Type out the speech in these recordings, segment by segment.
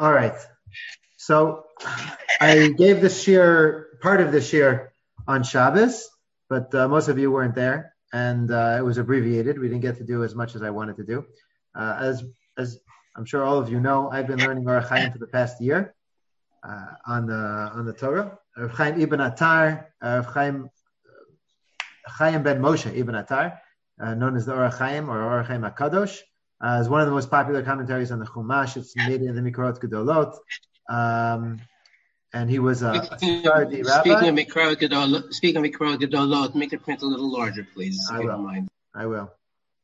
All right. So I gave this part of this year on Shabbos, but most of you weren't there, and it was abbreviated. We didn't get to do as much as I wanted to do. As I'm sure all of you know, I've been learning Orach Chaim for the past year on the Torah. Rav Chaim Ibn Attar, Rav Chaim ben Moshe Ibn Attar, known as the Orach Chaim or Orach Chaim HaKadosh, is one of the most popular commentaries on the Chumash. It's made in the Mikrot Gedolot. And he was a Sephardi rabbi. Speaking of Mikrot Gedolot, make the print a little larger, please. I will.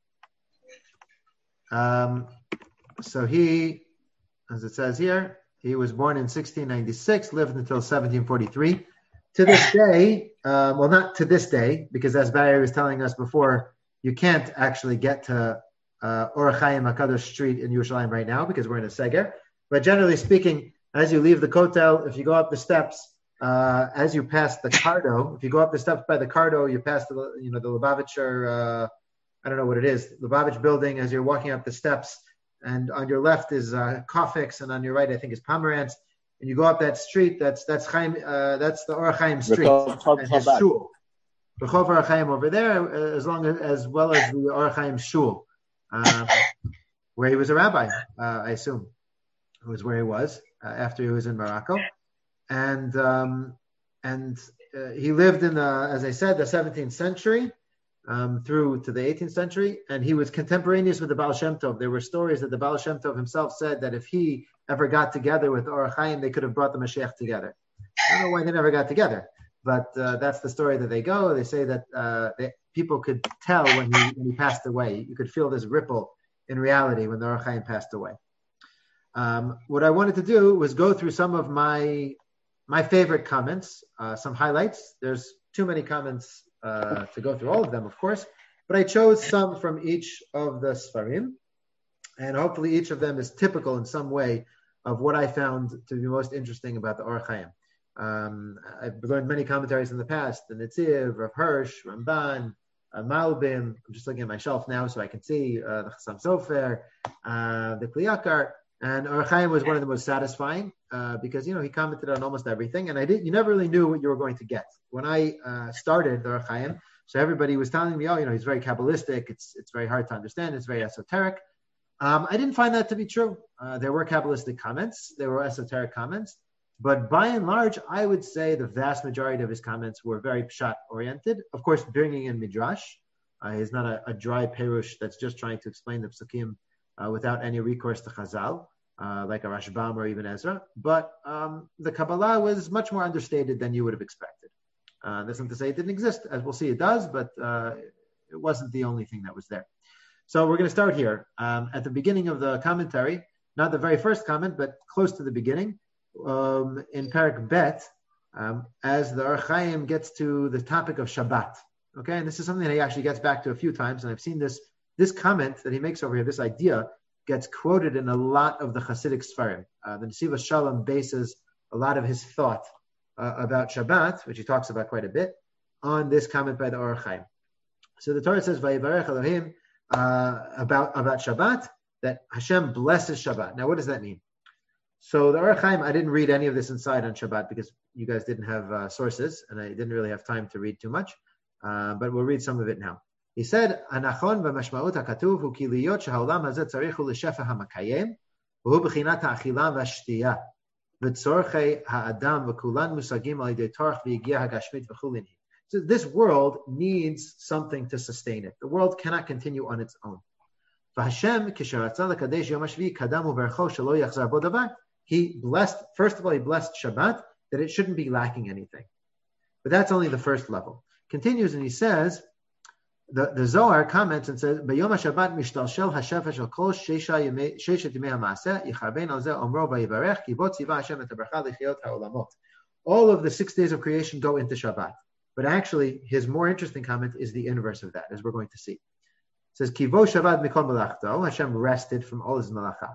So he, as it says here, he was born in 1696, lived until 1743. To this day, well, not to this day, because as Barry was telling us before, you can't actually get to Orach Chaim HaKadosh Street in Yerushalayim right now because we're in a seger. But generally speaking, as you leave the Kotel, if you go up the steps, as you pass the Cardo, if you go up the steps by the Cardo, you pass the Lubavitcher, I don't know what it is, Lubavitch building as you're walking up the steps, and on your left is Kofix, and on your right I think is Pomerantz, and you go up that street. That's Chaim, that's the Orach Chaim Street and his shul. Rechov Orach Chaim over there, as well as the Orach Chaim shul, where he was a rabbi, I assume. It was where he was after he was in Morocco, and he lived in as I said, the 17th century through to the 18th century, and he was contemporaneous with the Baal Shem Tov. There were stories that the Baal Shem Tov himself said that if he ever got together with Orach Chaim, they could have brought the Mashiach together. I don't know why they never got together, but that's the story that they go. They say that people could tell when he passed away. You could feel this ripple in reality when the Orach Chaim passed away. What I wanted to do was go through some of my favorite comments, some highlights. There's too many comments to go through all of them, of course, but I chose some from each of the Sfarim, and hopefully each of them is typical in some way of what I found to be most interesting about the Orach Chaim. I've learned many commentaries in the past, the Netziv, Rav Hirsch, Ramban, Malbim. I'm just looking at my shelf now so I can see the Chassam Sofer, the Kli Yakar. And Orach Chaim was one of the most satisfying because he commented on almost everything, and you never really knew what you were going to get. When I started the Orach Chaim, so everybody was telling me, he's very Kabbalistic. It's very hard to understand. It's very esoteric. I didn't find that to be true. There were Kabbalistic comments, there were esoteric comments, but by and large, I would say the vast majority of his comments were very pshat oriented. Of course, bringing in midrash. He's not a dry perush that's just trying to explain the psukim without any recourse to Chazal, like a Rashbam or even Ezra. But the Kabbalah was much more understated than you would have expected. That's not to say it didn't exist. As we'll see, it does, but it wasn't the only thing that was there. So we're going to start here. At the beginning of the commentary, not the very first comment, but close to the beginning, in Parak Bet, as the Orach Chaim gets to the topic of Shabbat. Okay, and this is something that he actually gets back to a few times, and I've seen this comment that he makes over here, this idea, gets quoted in a lot of the Hasidic Sfarim. The Nesiva Shalom bases a lot of his thought about Shabbat, which he talks about quite a bit, on this comment by the Orach Chaim. So the Torah says, Vayivarech Elohim, about Shabbat, that Hashem blesses Shabbat. Now, what does that mean? So the Orach Chaim, I didn't read any of this inside on Shabbat because you guys didn't have sources, and I didn't really have time to read too much, but we'll read some of it now. He said, "Anachon v'mashmaut hakatuv hu ki liyot shehaolam hazeh tzarich hu l'shefa hamakayem, v'hu b'chinat ha'achila v'ashtiya, v'tzorchei ha'adam v'kulan musagim al yidei torach v'yigia hagashmit v'chulin." So this world needs something to sustain it. The world cannot continue on its own. V'Hashem kisher ratzah l'kadesh yom hashvi kadam u'bercho shelo yachzar bo davar. He blessed Shabbat, that it shouldn't be lacking anything. But that's only the first level. Continues and he says, the Zohar comments and says, "B'yom HaShabbat mishtalshel hashefesh al kol sheishet yimei ha'maaseh yicharben al zeh omro vayivarech ki bo tziva Hashem et habracha l'chiyot ha'olamot." All of the 6 days of creation go into Shabbat. But actually, his more interesting comment is the inverse of that, as we're going to see. It says, "Ki vo Shabbat mikol melachto," Hashem rested from all his malacha.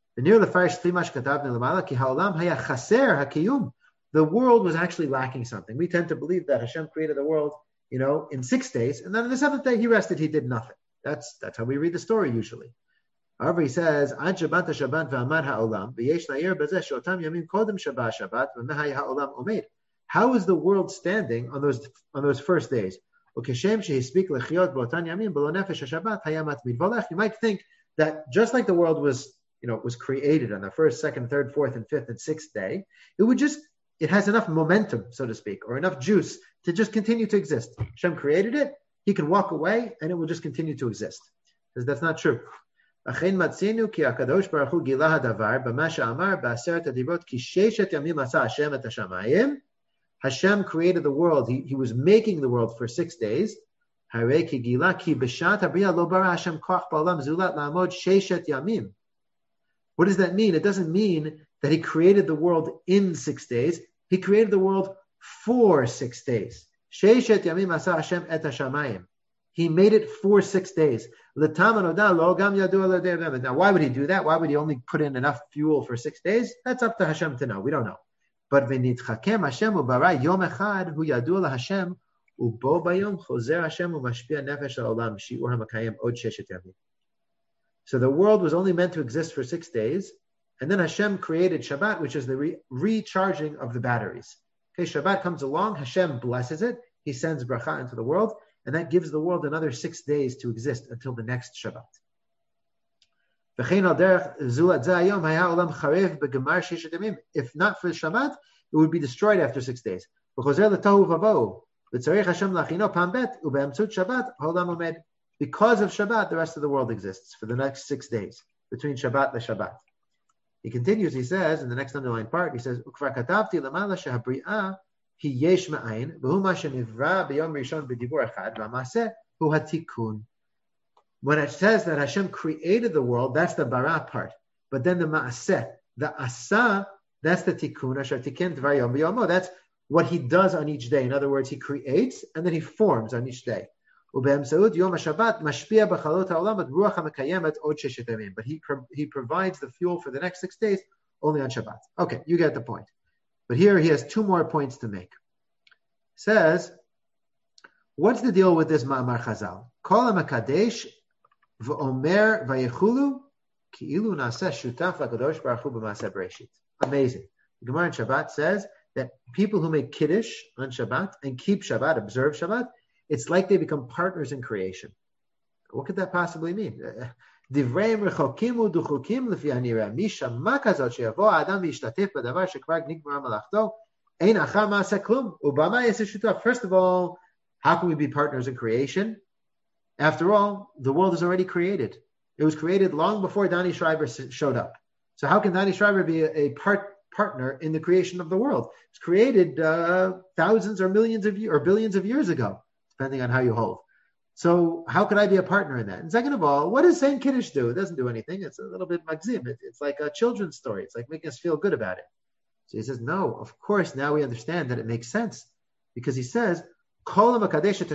The world was actually lacking something. We tend to believe that Hashem created the world, in 6 days, and then on the 7th day he rested, he did nothing. That's how we read the story usually. However, he says, Ad Shabbat Shabbat v'amad ha'olam v'yesh la'ir b'zeh she'otam yamim kodem Shabbat Shabbat v'mehai ha'olam omed. How is the world standing on those first days? You might think that just like the world was created on the first, second, third, fourth, and fifth, and sixth day, it has enough momentum, so to speak, or enough juice to just continue to exist. Hashem created it, he can walk away, and it will just continue to exist. Because that's not true. Hashem created the world. He was making the world for 6 days. What does that mean? It doesn't mean that he created the world in 6 days. He created the world for 6 days. He made it for 6 days. Now, why would he do that? Why would he only put in enough fuel for 6 days? That's up to Hashem to know. We don't know. But v'nitchakem Hashem ubara yom echad hu yadu laHashem ubo bayom chozer Hashem umashpia nefesh haolam shiur hamakayim od sheshet yamim. So the world was only meant to exist for 6 days, and then Hashem created Shabbat, which is the recharging of the batteries. Okay, Shabbat comes along, Hashem blesses it, He sends bracha into the world, and that gives the world another 6 days to exist until the next Shabbat. If not for Shabbat, it would be destroyed after 6 days. Because of Shabbat, the rest of the world exists for the next 6 days, between Shabbat and Shabbat. He continues, he says, in the next underlined part, he says, when it says that Hashem created the world, that's the bara part. But then the ma'aseh, the asa, that's the tikkun, asher tiken dvar yom b'yomo. That's what he does on each day. In other words, he creates and then he forms on each day. But he provides the fuel for the next 6 days only on Shabbat. Okay, you get the point. But here he has 2 more points to make. Says, what's the deal with this Ma'amar Chazal? Kol HaMakadesh v'omer v'yechulu ki'ilu na'aseh shutaf l'kadosh baruch hu b'maaseh Bereshit. Amazing. The Gemara in Shabbat says that people who make Kiddush on Shabbat and keep Shabbat, observe Shabbat, it's like they become partners in creation. What could that possibly mean? Divreim rechokim u'duchukim l'fi hanireh mishama kazot she'yavo adam v'yishtatef b'davar shekvar nigmar malachto ein achar ma'aseh klum u'bama yaseh shutaf. First of all, how can we be partners in creation? After all, the world is already created. It was created long before Danny Schreiber showed up. So how can Danny Schreiber be a partner in the creation of the world? It was created thousands or millions of or billions of years ago, depending on how you hold. So how could I be a partner in that? And second of all, what does saying Kiddush do? It doesn't do anything. It's a little bit magzim. It's like a children's story. It's like making us feel good about it. So he says, no, of course, now we understand that it makes sense. Because he says, when Hashem created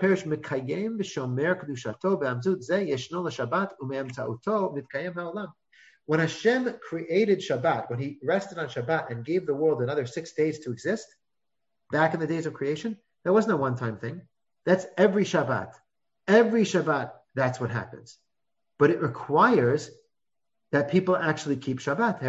Shabbat, when he rested on Shabbat and gave the world another 6 days to exist, back in the days of creation, that wasn't a one-time thing. That's every Shabbat. Every Shabbat, that's what happens. But it requires that people actually keep Shabbat.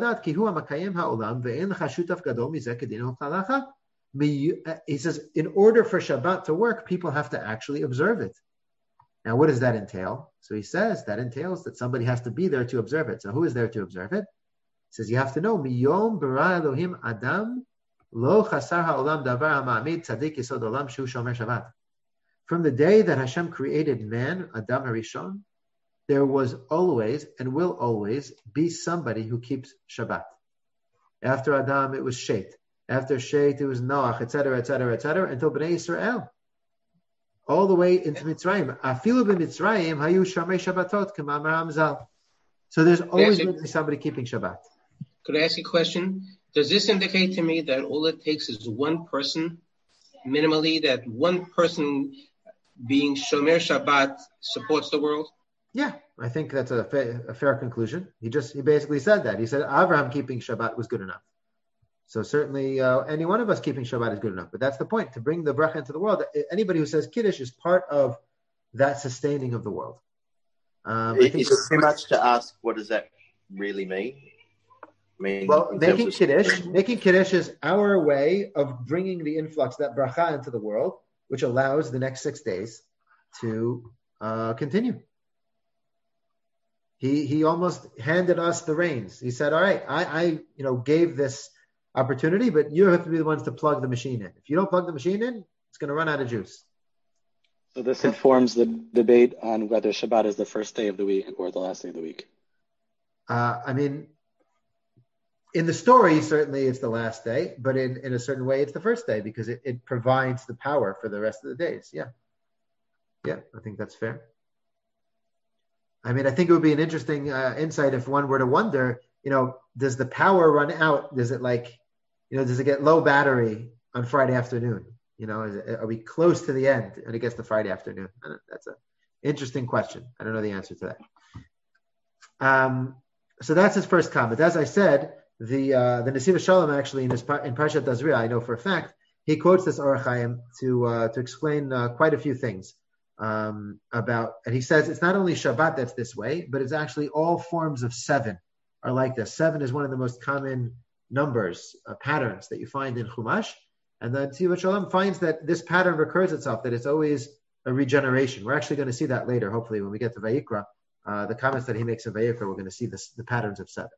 He says, in order for Shabbat to work, people have to actually observe it. Now, what does that entail? So he says that entails that somebody has to be there to observe it. So who is there to observe it? He says, you have to know, Miyom bara Elohim Adam lo chasar ha'olam davar ha'ma'amid tzadik yesod olam shu shomer Shabbat. From the day that Hashem created man, Adam HaRishon, there was always and will always be somebody who keeps Shabbat. After Adam, it was Shet. After Shet, it was Noach, etc., until Bnei Yisrael. All the way into Mitzrayim. Afilu b'Mitzrayim hayu shamei Shabbatot k'ma'amar Hamzal. So there's always going to be somebody keeping Shabbat. Could I ask you a question? Does this indicate to me that all it takes is one person, minimally, that one person being Shomer Shabbat supports the world? Yeah, I think that's a fair conclusion. He basically said that. He said Abraham keeping Shabbat was good enough. So certainly any one of us keeping Shabbat is good enough. But that's the point, to bring the bracha into the world. Anybody who says Kiddush is part of that sustaining of the world. Is it too much to ask? What does that really mean? Well, making Kiddush is our way of bringing the influx, that bracha, into the world, which allows the next 6 days to continue. He almost handed us the reins. He said, all right, I gave this opportunity, but you have to be the ones to plug the machine in. If you don't plug the machine in, it's going to run out of juice. So this informs the debate on whether Shabbat is the first day of the week or the last day of the week. In the story, certainly it's the last day, but in a certain way, it's the first day because it provides the power for the rest of the days. Yeah, I think that's fair. I think it would be an interesting insight if one were to wonder, does the power run out? Does it does it get low battery on Friday afternoon? Are we close to the end and it gets to Friday afternoon? That's an interesting question. I don't know the answer to that. So that's his first comment. As I said, the Nesiv Shalom actually in Parshat Tazria, I know for a fact, he quotes this Orach Chaim to explain quite a few things about, and he says it's not only Shabbat that's this way, but it's actually all forms of 7 are like this. 7 is one of the most common numbers, patterns that you find in Chumash. And then Nesiv Shalom finds that this pattern recurs itself, that it's always a regeneration. We're actually going to see that later, hopefully, when we get to Vayikra. The comments that he makes in Vayikra, we're going to see the patterns of 7.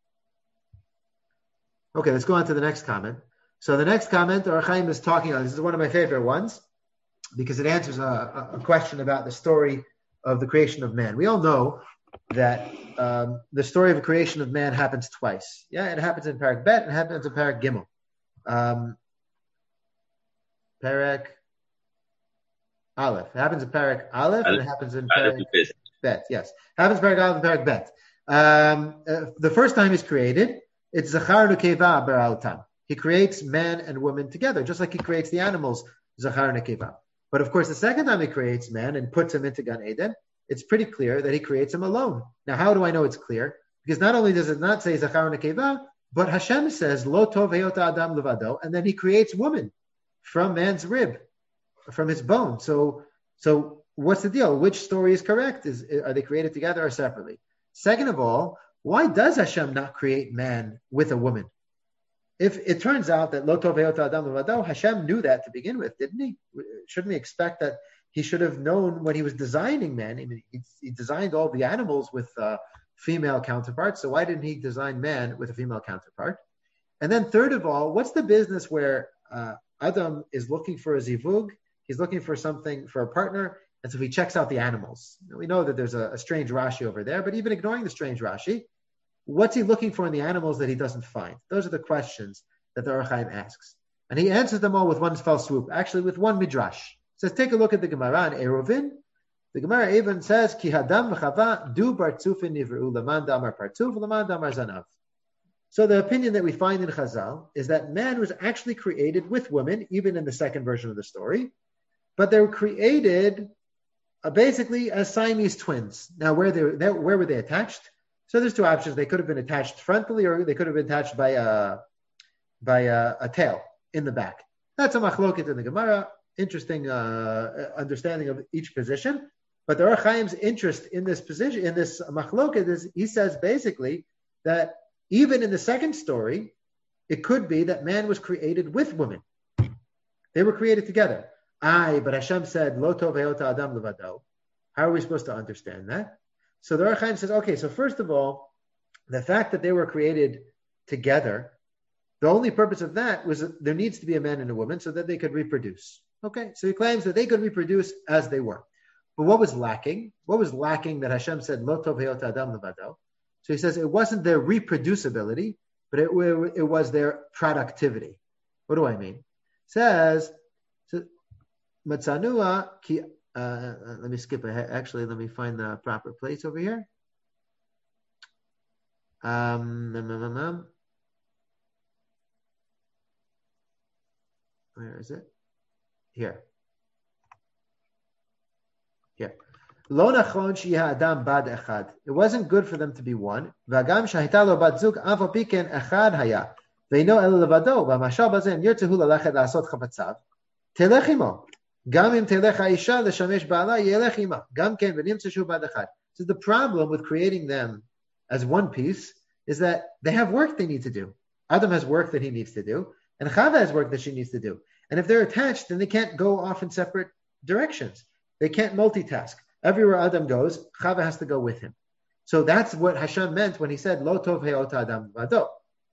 Okay, let's go on to the next comment. So the next comment, Orach Chaim is talking on, this is one of my favorite ones, because it answers a question about the story of the creation of man. We all know that the story of the creation of man happens twice. Yeah, it happens in Parak Bet and it happens in Parak Gimel. Parak Aleph. It happens in Parak Aleph and it happens in Parak Bet. Yes. It happens in Parak Aleph and Parak Bet. The first time he's created, it's Zachar Nekeva Baraltam. He creates man and woman together, just like he creates the animals, Zachar Nekeva. But of course, the second time he creates man and puts him into Gan Eden, it's pretty clear that he creates him alone. Now, how do I know it's clear? Because not only does it not say Zachar Nekeva, but Hashem says, Lo tov heyota adam levado, and then he creates woman from man's rib, from his bone. So what's the deal? Which story is correct? Are they created together or separately? Second of all, why does Hashem not create man with a woman? If it turns out that Lo tov heyota adam levado, Hashem knew that to begin with, didn't he? Shouldn't we expect that he should have known when he was designing man? He designed all the animals with female counterparts, so why didn't he design man with a female counterpart? And then third of all, what's the business where Adam is looking for a zivug, he's looking for something, for a partner, and so he checks out the animals. We know that there's a strange Rashi over there, but even ignoring the strange Rashi, what's he looking for in the animals that he doesn't find? Those are the questions that the Orach Chaim asks. And he answers them all with one fell swoop, actually with one midrash. He says, take a look at the Gemara in Eruvin. The Gemara even says, Ki hadam v'chava du bartzufin nivru laman damar partzuf laman damar zanav. So the opinion that we find in Chazal is that man was actually created with women, even in the second version of the story, but they were created basically as Siamese twins. Now, where were they attached? So there's two options. They could have been attached frontally, or they could have been attached by a tail in the back. That's a machloket in the Gemara. Interesting understanding of each position. But the Orach Chaim's interest in this position, in this machloket, is he says basically that even in the second story, it could be that man was created with women. They were created together. But Hashem said, Lo tov heyota adam levado. How are we supposed to understand that? So the Orach Chaim says, okay, so first of all, the fact that they were created together, the only purpose of that was that there needs to be a man and a woman so that they could reproduce. Okay, so he claims that they could reproduce as they were. But what was lacking? What was lacking that Hashem said, Lo tov heyota adam levado? So he says it wasn't their reproducibility, but it was their productivity. What do I mean? It says, Matzanua ki. Let me skip ahead. Actually, let me find the proper place over here. Where is it? Here. Lo nachon sheha adam bad echad. It wasn't good for them to be one. V'agam shahita lo bat zug av al pi ken echad haya. Ve'ino el levado v'mashal bazen yirtzehu lalachet la'asot chavatzav. Telech imo. Gam im telech ha'isha l'shamesh ba'ala yelech ima. Gam ken v'nimtzeshu bad echad. So the problem with creating them as one piece is that they have work they need to do. Adam has work that he needs to do, and Chava has work that she needs to do. And if they're attached, then they can't go off in separate directions. They can't multitask. Everywhere Adam goes, Chava has to go with him. So that's what Hashem meant when he said, Lo tov he'ot Adam vado.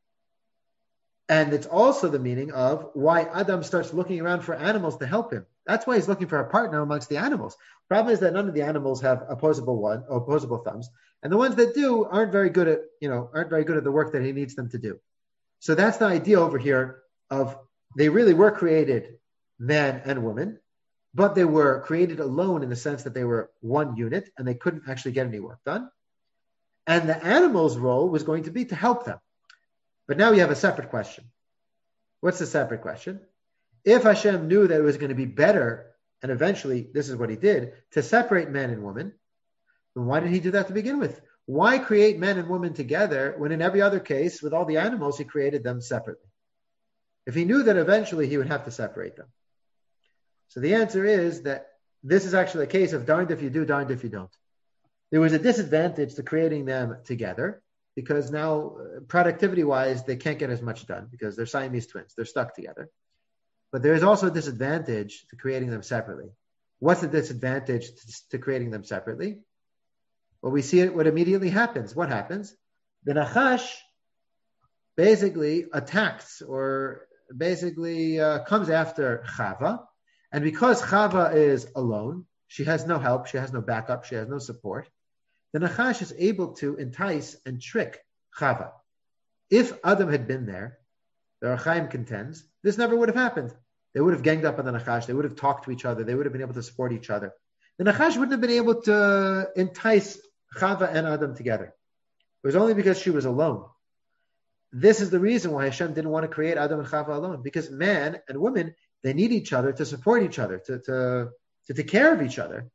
And it's also the meaning of why Adam starts looking around for animals to help him. That's why he's looking for a partner amongst the animals. Problem is that none of the animals have opposable thumbs, and the ones that do aren't very good at the work that he needs them to do. So that's the idea over here of they really were created man and woman, but they were created alone in the sense that they were one unit and they couldn't actually get any work done. And the animal's role was going to be to help them. But now we have a separate question. What's the separate question? If Hashem knew that it was going to be better, and eventually this is what he did, to separate man and woman, then why did he do that to begin with? Why create man and woman together when in every other case, with all the animals, he created them separately? If he knew that eventually he would have to separate them. So the answer is that this is actually a case of darned if you do, darned if you don't. There was a disadvantage to creating them together, because now, productivity-wise, they can't get as much done because they're Siamese twins. They're stuck together. But there is also a disadvantage to creating them separately. What's the disadvantage to creating them separately? Well, we see it, what immediately happens. What happens? The Nachash basically attacks or basically comes after Chava. And because Chava is alone, she has no help, she has no backup, she has no support, the Nachash is able to entice and trick Chava. If Adam had been there, the Or Chaim contends, this never would have happened. They would have ganged up on the Nachash, they would have talked to each other, they would have been able to support each other. The Nachash wouldn't have been able to entice Chava and Adam together. It was only because she was alone. This is the reason why Hashem didn't want to create Adam and Chava alone, because man and woman, they need each other to support each other, to take care of each other,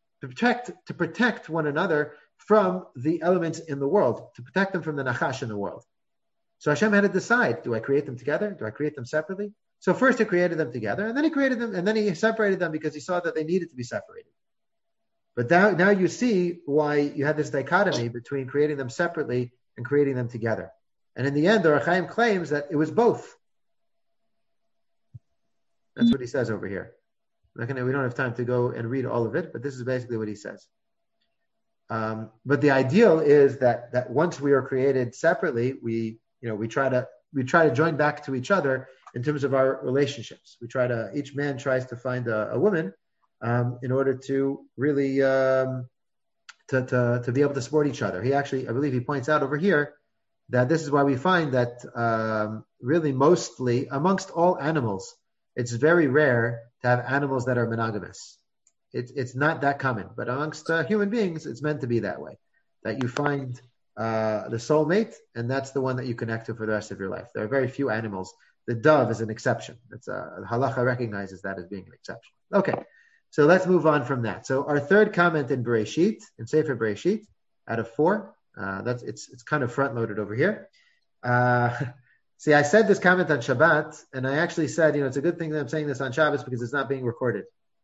to protect one another from the elements in the world, to protect them from the Nachash in the world. So Hashem had to decide, do I create them together? Do I create them separately? So first he created them together, and then he created them, and then he separated them because he saw that they needed to be separated. But now you see why you had this dichotomy between creating them separately and creating them together. And in the end, the Or Chaim claims that it was both. That's what he says over here. We don't have time to go and read all of it, but this is basically what he says. But the ideal is that once we are created separately, we try to join back to each other in terms of our relationships. Each man tries to find a woman in order to really to be able to support each other. I believe he points out over here that this is why we find that really mostly amongst all animals, it's very rare to have animals that are monogamous. It's not that common, but amongst human beings, it's meant to be that way. That you find the soulmate, and that's the one that you connect to for the rest of your life. There are very few animals. The dove is an exception. Halacha recognizes that as being an exception. Okay, so let's move on from that. So our third comment in Bereshit, in Sefer Bereshit, out of 4, it's kind of front loaded over here. See, I said this comment on Shabbat, and I actually said, it's a good thing that I'm saying this on Shabbos because it's not being recorded.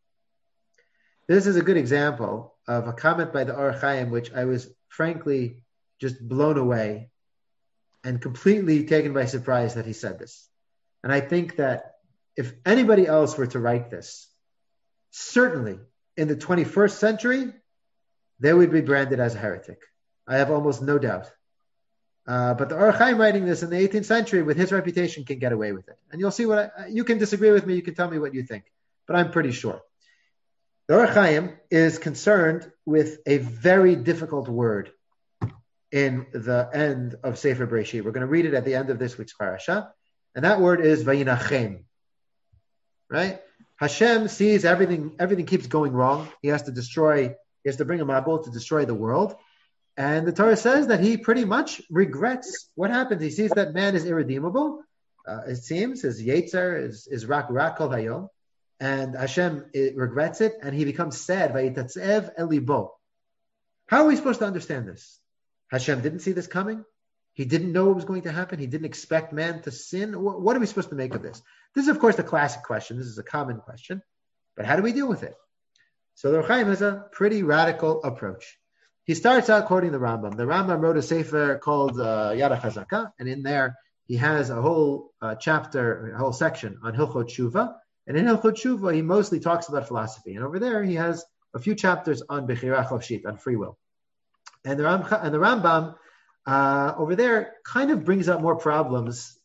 This is a good example of a comment by the Or Chaim, which I was frankly just blown away and completely taken by surprise that he said this. And I think that if anybody else were to write this, certainly in the 21st century, they would be branded as a heretic. I have almost no doubt. But the Or Chaim writing this in the 18th century with his reputation can get away with it. And you'll see you can disagree with me, you can tell me what you think, but I'm pretty sure. The Or Chaim is concerned with a very difficult word in the end of Sefer Bereshit. We're going to read it at the end of this week's parasha, and that word is Vayinachem. Right? Hashem sees everything keeps going wrong. He has to bring a Mabul to destroy the world. And the Torah says that he pretty much regrets what happened. He sees that man is irredeemable. It seems his Yetzer is rak kol hayom. And Hashem regrets it, and he becomes sad. Vayitatzev el libo. How are we supposed to understand this? Hashem didn't see this coming. He didn't know what was going to happen. He didn't expect man to sin. What are we supposed to make of this? This is, of course, the classic question. This is a common question. But how do we deal with it? So the Or Chaim has a pretty radical approach. He starts out quoting the Rambam. The Rambam wrote a sefer called Yad HaChazaka, and in there he has a whole chapter, a whole section on Hilchot Tshuva. And in Hilchot Tshuva, he mostly talks about philosophy. And over there, he has a few chapters on Bechira Chofshit, on free will. And the Rambam over there kind of brings up more problems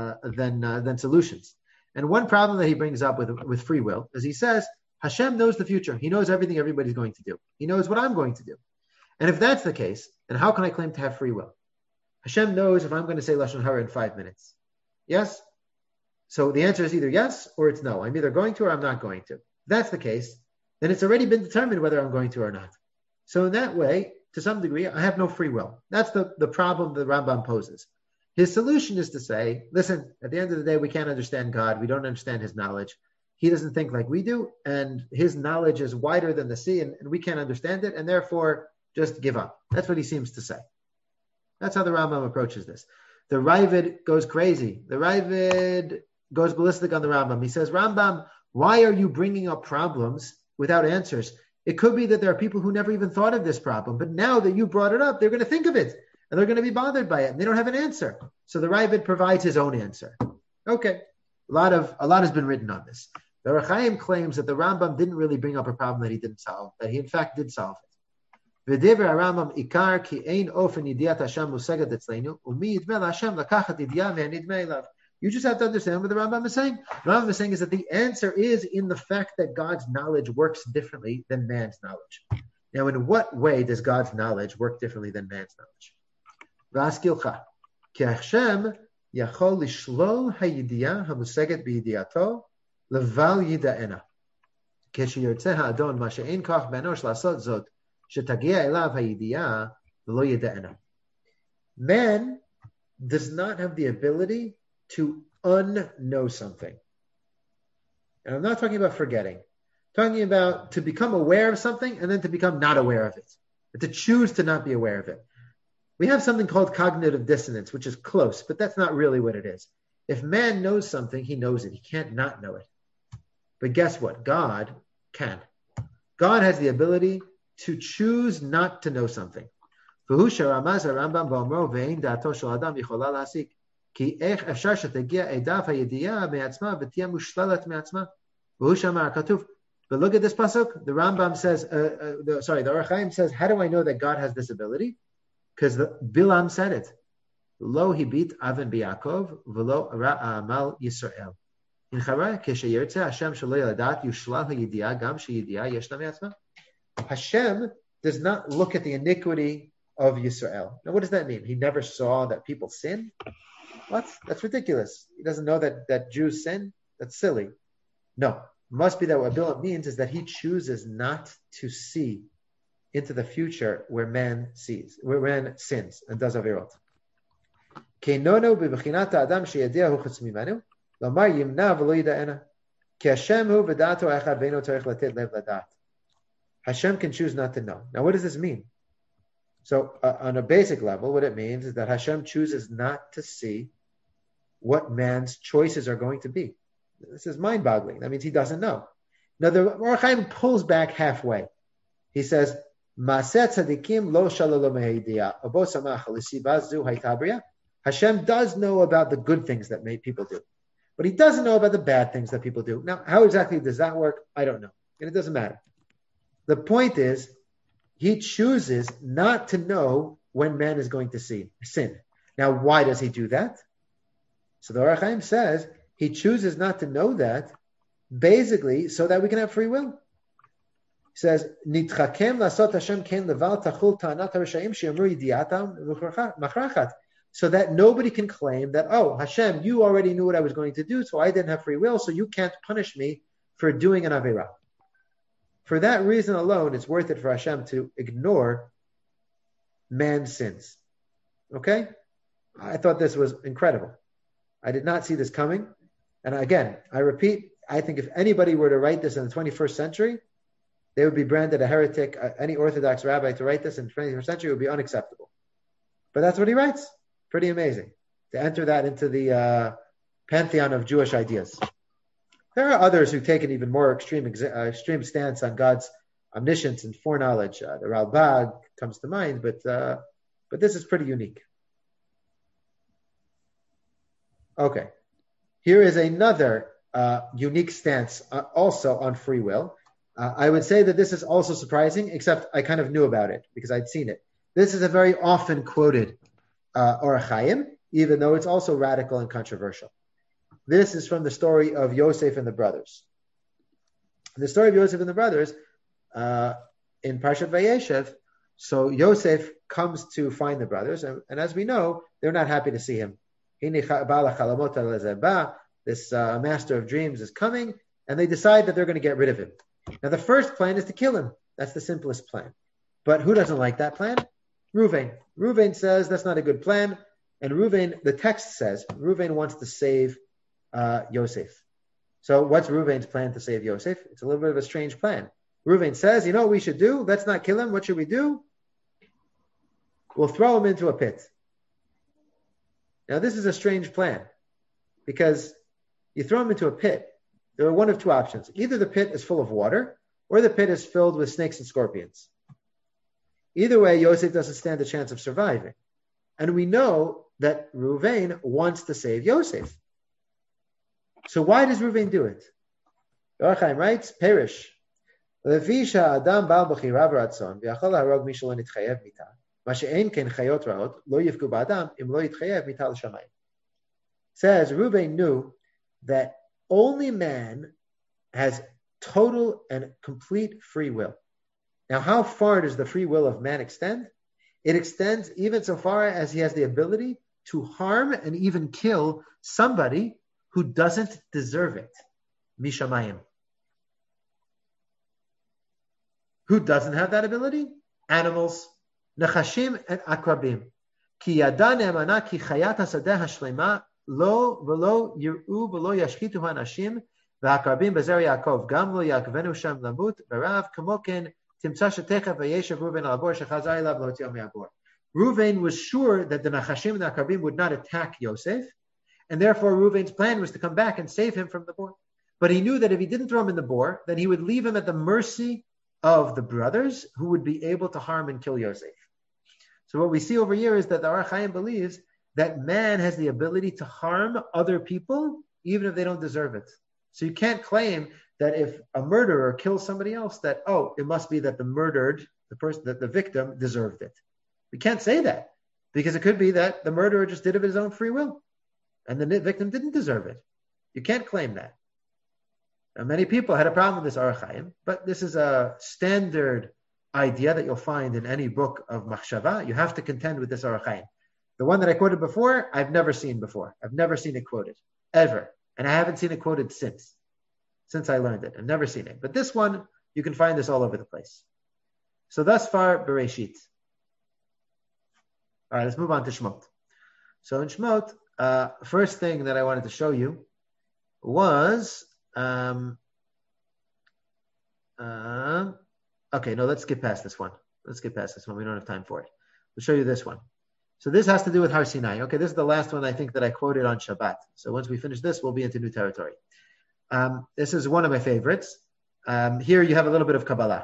than solutions. And one problem that he brings up with free will is he says, Hashem knows the future. He knows everything everybody's going to do. He knows what I'm going to do. And if that's the case, then how can I claim to have free will? Hashem knows if I'm going to say Lashon Hara in 5 minutes. Yes? So the answer is either yes or it's no. I'm either going to or I'm not going to. If that's the case, then it's already been determined whether I'm going to or not. So in that way, to some degree, I have no free will. That's the problem the Rambam poses. His solution is to say, listen, at the end of the day, we can't understand God. We don't understand his knowledge. He doesn't think like we do, and his knowledge is wider than the sea, and we can't understand it, and therefore, just give up. That's what he seems to say. That's how the Rambam approaches this. The Ravid goes crazy. The Ravid goes ballistic on the Rambam. He says, Rambam, why are you bringing up problems without answers? It could be that there are people who never even thought of this problem, but now that you brought it up, they're going to think of it, and they're going to be bothered by it, and they don't have an answer. So the Ravid provides his own answer. Okay, a lot has been written on this. The Ohr HaChaim claims that the Rambam didn't really bring up a problem that he didn't solve, that he in fact did solve it. V'divrei Rambam ikar ki ein ofen yidiyat Hashem musegat etzleinu u'mi yidmeh Hashem lakachat yidiyah me'nidmeh elav. You just have to understand what the Rambam is saying. The Rambam is saying is that the answer is in the fact that God's knowledge works differently than man's knowledge. Now, in what way does God's knowledge work differently than man's knowledge? V'askilcha ki Hashem yachol lishlol hayidiyah hamusegat b'yidiyato leval yida'ena. K'sheyirtzeh ha'adon ma she'ein koch b'enosh la'asot zot shetagia elav hayidiyah v'lo yida'ena. Man does not have the ability to unknow something. And I'm not talking about forgetting. I'm talking about to become aware of something and then to become not aware of it. But to choose to not be aware of it. We have something called cognitive dissonance, which is close, but that's not really what it is. If man knows something, he knows it. He can't not know it. But guess what? God can. God has the ability to choose not to know something. But look at this pasuk. The Rambam says, the Ohr HaChaim says, how do I know that God has this ability? Because Bilam said it. Lo hibit aven b'Yakov v'lo ra'amal Yisrael. Hashem does not look at the iniquity of Yisrael. Now, what does that mean? He never saw that people sin? What? That's ridiculous. He doesn't know that Jews sin? That's silly. No. It must be that what Bilam means is that he chooses not to see into the future where man sins and does avirot. Hashem can choose not to know. Now, what does this mean? So, on a basic level, what it means is that Hashem chooses not to see what man's choices are going to be. This is mind-boggling. That means he doesn't know. Now, the Ohr HaChaim pulls back halfway. He says, Hashem does know about the good things that people do, but he doesn't know about the bad things that people do. Now, how exactly does that work? I don't know, and it doesn't matter. The point is, he chooses not to know when man is going to sin. Now, why does he do that? So the Ohr HaChaim says he chooses not to know that basically so that we can have free will. He says, "Nitchakem lasot Hashem ken leval tachul ta'anat harishayim she'amru yidiatam machrachat," so that nobody can claim that, oh, Hashem, you already knew what I was going to do, so I didn't have free will, so you can't punish me for doing an avirah. For that reason alone, it's worth it for Hashem to ignore man's sins. Okay? I thought this was incredible. I did not see this coming. And again, I repeat, I think if anybody were to write this in the 21st century, they would be branded a heretic. Any Orthodox rabbi to write this in the 21st century would be unacceptable. But that's what he writes. Pretty amazing. To enter that into the pantheon of Jewish ideas. There are others who take an even more extreme stance on God's omniscience and foreknowledge. The Ralbag comes to mind, but this is pretty unique. Okay, here is another unique stance also on free will. I would say that this is also surprising, except I kind of knew about it because I'd seen it. This is a very often quoted Orach Chaim, even though it's also radical and controversial. This is from the story of Yosef and the brothers. The story of Yosef and the brothers in Parshat Vayeshev. So Yosef comes to find the brothers, and as we know, they're not happy to see him. This master of dreams is coming, and they decide that they're going to get rid of him. Now, the first plan is to kill him. That's the simplest plan. But who doesn't like that plan? Reuven. Reuven says that's not a good plan. And Reuven, the text says, Reuven wants to save Yosef. So what's Reuven's plan to save Yosef? It's a little bit of a strange plan. Reuven says, you know what we should do? Let's not kill him. What should we do? We'll throw him into a pit. Now, this is a strange plan because you throw him into a pit. There are one of two options. Either the pit is full of water or the pit is filled with snakes and scorpions. Either way, Yosef doesn't stand a chance of surviving. And we know that Reuven wants to save Yosef. So why does Reuven do it? Orach Chaim writes, Perish. Adam bal b'chira v'ratzon v'yachol harog mi shelo nitchayev mita. Ma she'en ken chayot ra'ot lo yifku b'adam im lo yitchayev mita l'shamayim. Says Reuven knew that only man has total and complete free will. Now, how far does the free will of man extend? It extends even so far as he has the ability to harm and even kill somebody who doesn't deserve it. Mishamayim. Who doesn't have that ability? Animals. Nechashim and akrabim. Ki yada ne'emana ki chayat hasadeh hashlema lo v'lo yir'u v'lo yashchitu hanashim v'akrabim bezer Yaakov gam lo yakvenu sham lamut v'rav kamoken timtza shetecha v'yeshev Reuven al-abor shechazar elav lo tiyom yabor. Reuven was sure that the Nachashim and the Akrabim would not attack Yosef, and therefore Reuven's plan was to come back and save him from the boar. But he knew that if he didn't throw him in the boar, then he would leave him at the mercy of the brothers who would be able to harm and kill Yosef. So what we see over here is that the Orach Chaim believes that man has the ability to harm other people even if they don't deserve it. So you can't claim that if a murderer kills somebody else, that, oh, it must be that the victim deserved it. We can't say that because it could be that the murderer just did it of his own free will and the victim didn't deserve it. You can't claim that. Now, many people had a problem with this Orach Chaim, but this is a standard idea that you'll find in any book of Machshava. You have to contend with this Orach Chaim. The one that I quoted before, I've never seen before. I've never seen it quoted, ever. And I haven't seen it quoted since I learned it. I've never seen it. But this one, you can find this all over the place. So thus far, Bereshit. All right, let's move on to Shemot. So in Shemot, first thing that I wanted to show you was, okay, no, let's skip past this one. We don't have time for it. We'll show you this one. So this has to do with Har Sinai. Okay, this is the last one I think that I quoted on Shabbat. So once we finish this, we'll be into new territory. This is one of my favorites. Here you have a little bit of Kabbalah.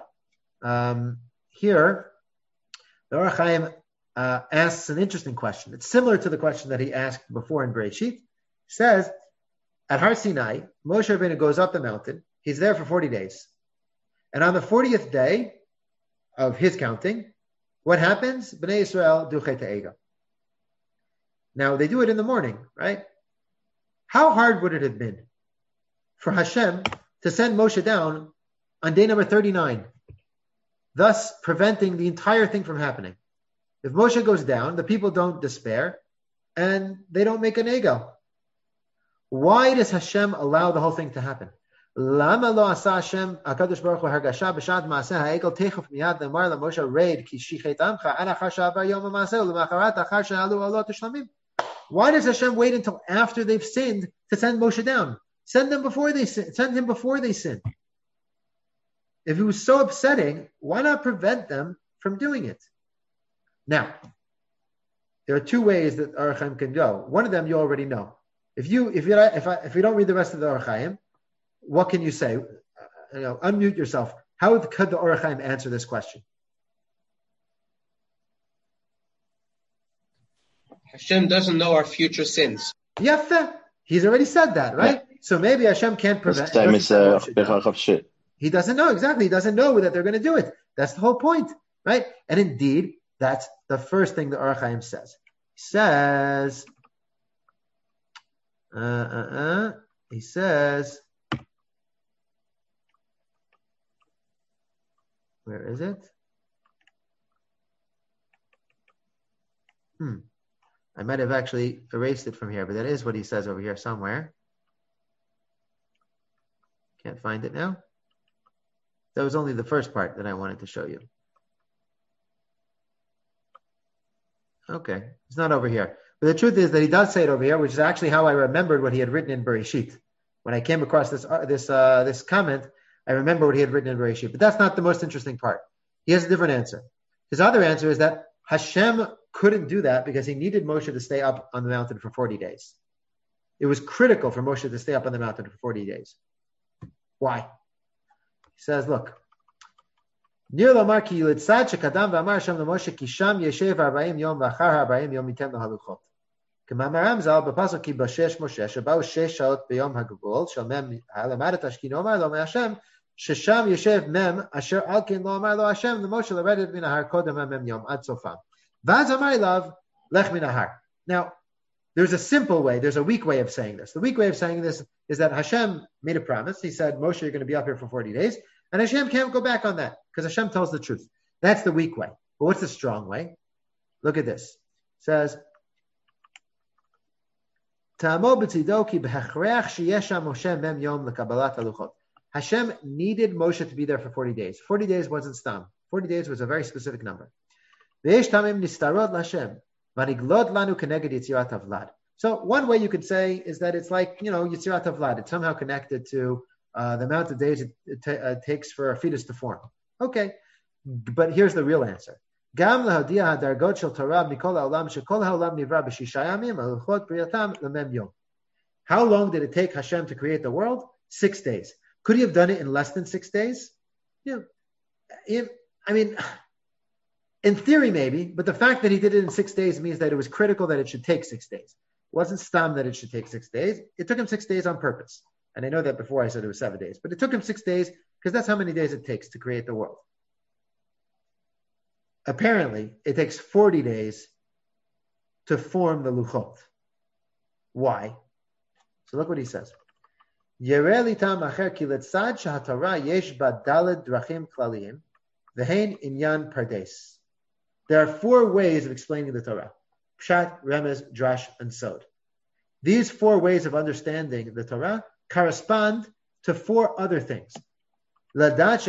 Here, the Orach Chaim asks an interesting question. It's similar to the question that he asked before in Bereshit. He says, at Har Sinai, Moshe Rabbeinu goes up the mountain. He's there for 40 days. And on the 40th day of his counting, what happens? Bnei Yisrael do Chet HaEgel. Now, they do it in the morning, right? How hard would it have been for Hashem to send Moshe down on day number 39, thus preventing the entire thing from happening? If Moshe goes down, the people don't despair, and they don't make an egel. Why does Hashem allow the whole thing to happen? Lama lo asa Hashem HaKadosh Baruch Hu hargasha b'shat maaseh ha'egel techuf miyad lemar laMoshe reid ki shichet amcha an achar she'avar yom ha'maaseh u'lemacharat achar she'alu alot u'shlamim. Why does Hashem wait until after they've sinned to send Moshe down? Send him before they sin. If it was so upsetting, why not prevent them from doing it? Now, there are two ways that Orach Chaim can go. One of them you already know. If you don't read the rest of the Orach Chaim, what can you say? Unmute yourself. How could the Or HaChaim answer this question? Hashem doesn't know our future sins. Yafa. He's already said that, right? Yeah. So maybe Hashem can't prevent. Same as Bechach Shit. He doesn't know exactly. He doesn't know that they're going to do it. That's the whole point, right? And indeed, that's the first thing the Or HaChaim says. He says, he says, where is it? I might have actually erased it from here, but that is what he says over here somewhere. Can't find it now. That was only the first part that I wanted to show you. Okay, it's not over here. But the truth is that he does say it over here, which is actually how I remembered what he had written in Bereshit. When I came across this comment, I remember what he had written in Bereshit. But that's not the most interesting part. He has a different answer. His other answer is that Hashem couldn't do that because he needed Moshe to stay up on the mountain for 40 days. It was critical for Moshe to stay up on the mountain for 40 days. Why? He says, look, Nir lomar ki yilitzad shekadam v'amar Hashem leMoshe ki sham yeshev 40 yom v'achar 40 yom yitem lahaluchot. K'mamar Ramzal b'pasuk ki b'shesh Moshe sheba'u 6 shaot b'yom hagvul shel mem ha'lamadet ashkino omar lo me'Hashem shesham yeshev mem asher alkin lo omar lo Hashem leMoshe l'redet min ha'har kodem mem yom ad sofam. V'az amar ilav lech min ha'har. Now, there's a simple way, there's a weak way of saying this. The weak way of saying this is that Hashem made a promise. He said, Moshe, you're going to be up here for 40 days. And Hashem can't go back on that because Hashem tells the truth. That's the weak way. But what's the strong way? Look at this. It says, Hashem needed Moshe to be there for 40 days. 40 days wasn't stam. 40 days was a very specific number. So one way you could say is that it's like, Yetzirat Havlad. It's somehow connected to the amount of days it takes for a fetus to form. Okay, but here's the real answer. How long did it take Hashem to create the world? 6 days. Could he have done it in less than 6 days? In theory, maybe, but the fact that he did it in 6 days means that it was critical that it should take 6 days. It wasn't stam that it should take 6 days. It took him 6 days on purpose. And I know that before I said it was 7 days, but it took him 6 days because that's how many days it takes to create the world. Apparently, it takes 40 days to form the luchot. Why? So look what he says. There are 4 ways of explaining the Torah. Pshat, Remez, Drash, and Sod. These 4 ways of understanding the Torah correspond to 4 other things. For those of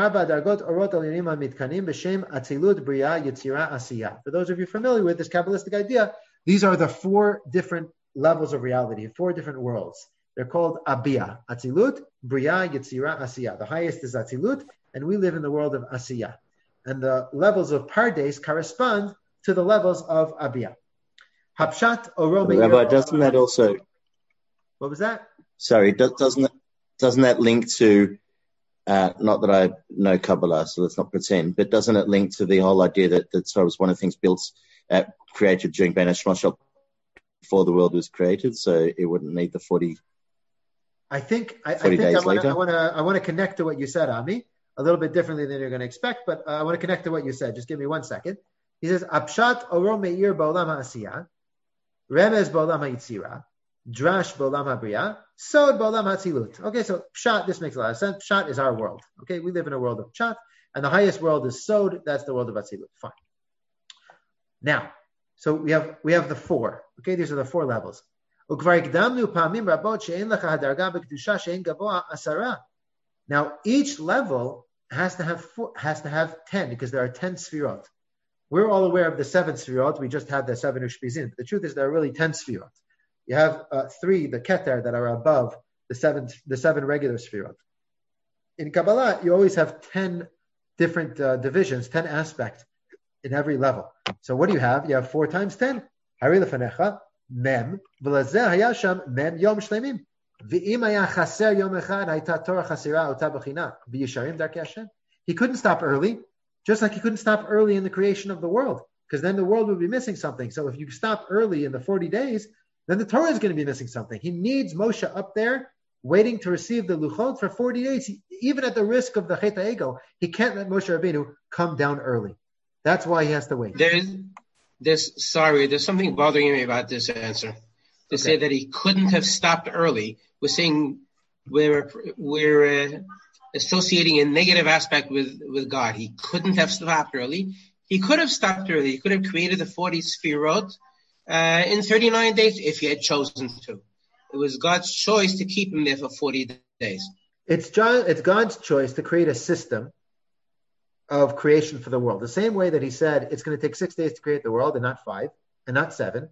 you familiar with this Kabbalistic idea, these are the 4 different levels of reality, 4 different worlds. They're called Abiyah, Atzilut, Bria, Yetzirah, Asiyah. The highest is Atzilut, and we live in the world of Asiyah. And the levels of Pardes correspond to the levels of Abiyah. Hapshat, Orome. Rabbi, doesn't that also... What was that? Sorry, doesn't that link to, not that I know Kabbalah, so let's not pretend, but doesn't it link to the whole idea that Torah was one of the things created during Ben Hashmashal before the world was created, so it wouldn't need the 40 I think days later? I want to connect to what you said, Ami, a little bit differently than you're going to expect, but I want to connect to what you said. Just give me 1 second. He says, Apshat Oro Meir Ba'olam HaAsiyah, Remez Ba'olam HaYitzirah, Drash Ba'olam HaBriyah, Sod Ba'olam HaTzilut. Okay, so Pshat, this makes a lot of sense. Pshat is our world. Okay, we live in a world of Pshat, and the highest world is Sod, that's the world of Atzilut. Fine. Now, so we have the 4. Okay, these are the 4 levels. Now, each level has to have 10 because there are 10 sfirot. We're all aware of the 7 sfirot. We just had the 7 ushpizin. But the truth is there are really 10 sfirot. You have 3, the keter, that are above the 7 regular sfirot. In Kabbalah, you always have 10 different divisions, 10 aspects in every level. So what do you have? You have 4 times 10. Hari lefanecha, mem, v'lazeh hayasham, mem yom shlemim. He couldn't stop early, just like he couldn't stop early in the creation of the world, because then the world would be missing something. So if you stop early in the 40 days, then the Torah is going to be missing something. He needs Moshe up there waiting to receive the Luchot for 40 days. Even at the risk of the Chet HaEgel, he can't let Moshe Rabbeinu come down early. That's why he has to wait. There's something bothering me about this answer. To say that he couldn't have stopped early, we're saying we're associating a negative aspect with God. He couldn't have stopped early. He could have stopped early. He could have created the 40 Sfirot in 39 days if he had chosen to. It was God's choice to keep him there for 40 days. It's God's choice to create a system of creation for the world. The same way that he said it's going to take 6 days to create the world and not 5 and not 7.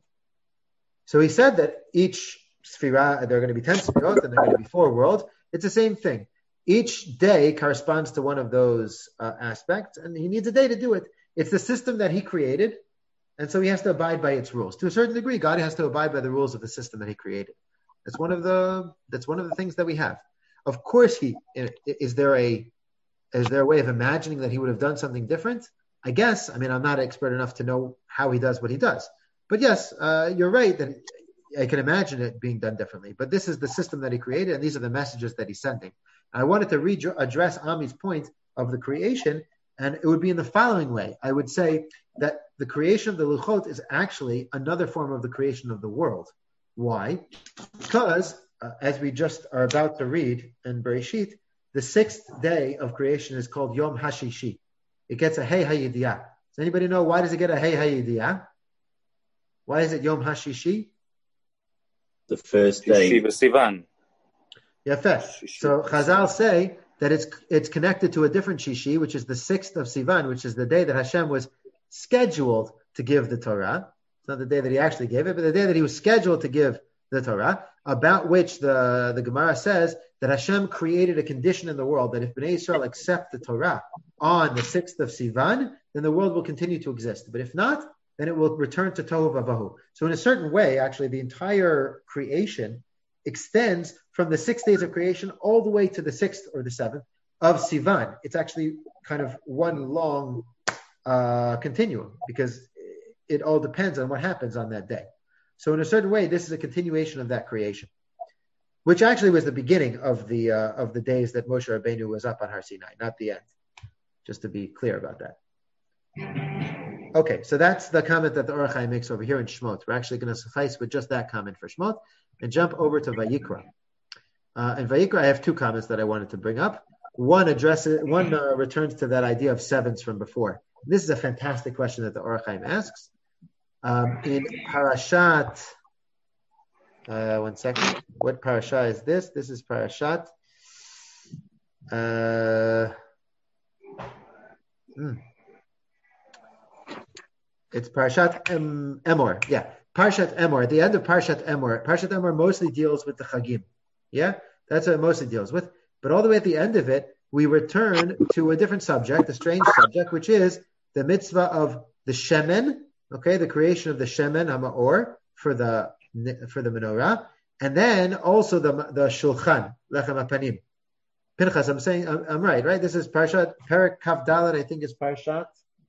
So he said that each Sphira, there are going to be 10 Sphirot and there are going to be 4 worlds. It's the same thing. Each day corresponds to one of those aspects, and he needs a day to do it. It's the system that he created, and so he has to abide by its rules. To a certain degree, God has to abide by the rules of the system that he created. That's one of the things that we have. Of course, is there a way of imagining that he would have done something different? I guess. I mean, I'm not expert enough to know how he does what he does. But yes, you're right that I can imagine it being done differently. But this is the system that he created, and these are the messages that he's sending. I wanted to address Ami's point of the creation, and it would be in the following way. I would say that the creation of the Luchot is actually another form of the creation of the world. Why? Because, as we just are about to read in Bereshit, the 6th day of creation is called Yom HaShishi. It gets a Hey HaYidiyah. Does anybody know why does it get a Hey HaYidiyah? Why is it Yom HaShishi? The first day. Shiva Sivan. Yafeh. So Chazal say that it's connected to a different Shishi, which is the 6th of Sivan, which is the day that Hashem was scheduled to give the Torah. It's not the day that he actually gave it, but the day that he was scheduled to give the Torah, about which the Gemara says that Hashem created a condition in the world that if Bnei Yisrael accept the Torah on the 6th of Sivan, then the world will continue to exist. But if not, then it will return to Tohu Vavahu. So in a certain way, actually, the entire creation extends from the 6 days of creation all the way to the 6th or the 7th of Sivan. It's actually kind of one long continuum, because it all depends on what happens on that day. So in a certain way, this is a continuation of that creation, which actually was the beginning of the days that Moshe Rabbeinu was up on Har Sinai, not the end. Just to be clear about that. Okay, so that's the comment that the Or HaChaim makes over here in Shemot. We're actually going to suffice with just that comment for Shemot and jump over to Vayikra. In Vayikra, I have 2 comments that I wanted to bring up. One returns to that idea of 7s from before. This is a fantastic question that the Or HaChaim asks. In Parashat, one second. What parasha is this? This is Parashat. It's Parashat Emor. Yeah, Parashat Emor. At the end of Parashat Emor mostly deals with the Chagim. Yeah, that's what it mostly deals with. But all the way at the end of it, we return to a different subject, a strange subject, which is the mitzvah of the Shemen. Okay, the creation of the Shemen HaMa'or for the menorah, and then also the Shulchan Lechem HaPanim. Pinchas, I'm right? This is Parashat Perek Kaf Dalet. I think it's Parashat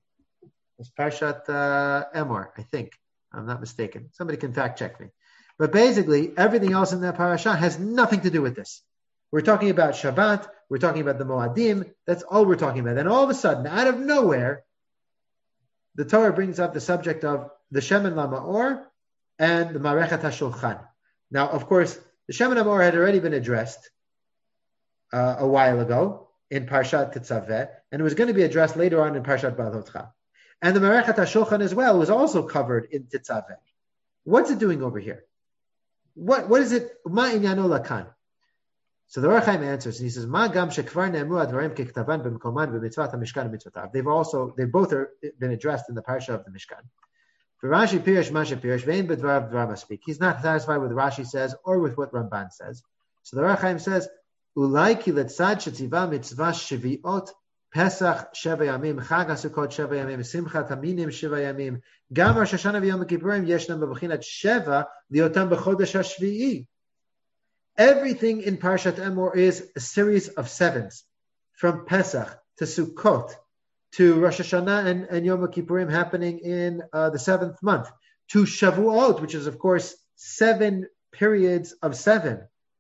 Emor. I think I'm not mistaken. Somebody can fact check me. But basically, everything else in that parasha has nothing to do with this. We're talking about Shabbat. We're talking about the Moadim. That's all we're talking about. And all of a sudden, out of nowhere, the Torah brings up the subject of the Shemen LaMa'or and the Marechet HaShulchan. Now, of course, the Shemen LaMa'or had already been addressed a while ago in Parshat Tetzaveh, and it was going to be addressed later on in Parshat Balotcha. And the Marechet HaShulchan as well was also covered in Tetzaveh. What's it doing over here? What is it? Ma inyano lakan. So the Or HaChaim answers, and he says, "Ma gam shekvar ne'emru advarim kektavan b'mkoman b'mitzvat ha'mishkan u'mitzvotav." They both have been addressed in the parsha of the Mishkan. For Rashi Pirish Masha Pirish vein b'dvarav dvar speak. He's not satisfied with what Rashi says or with what Ramban says. So the Or HaChaim says, "Ulai ki letzad shetziva mitzvah shviot Pesach sheva yamim, Chag HaSukkot sheva yamim, Simchat Haminim sheva yamim, Gam Rosh Hashanah v'Yom Kippurim yeshnam b'bechinat sheva liotam b'chodesh hashvi'i." Everything in Parshat Emor is a series of sevens, from Pesach to Sukkot to Rosh Hashanah and Yom Kippurim happening in the seventh month, to Shavuot, which is, of course, 7 periods of 7.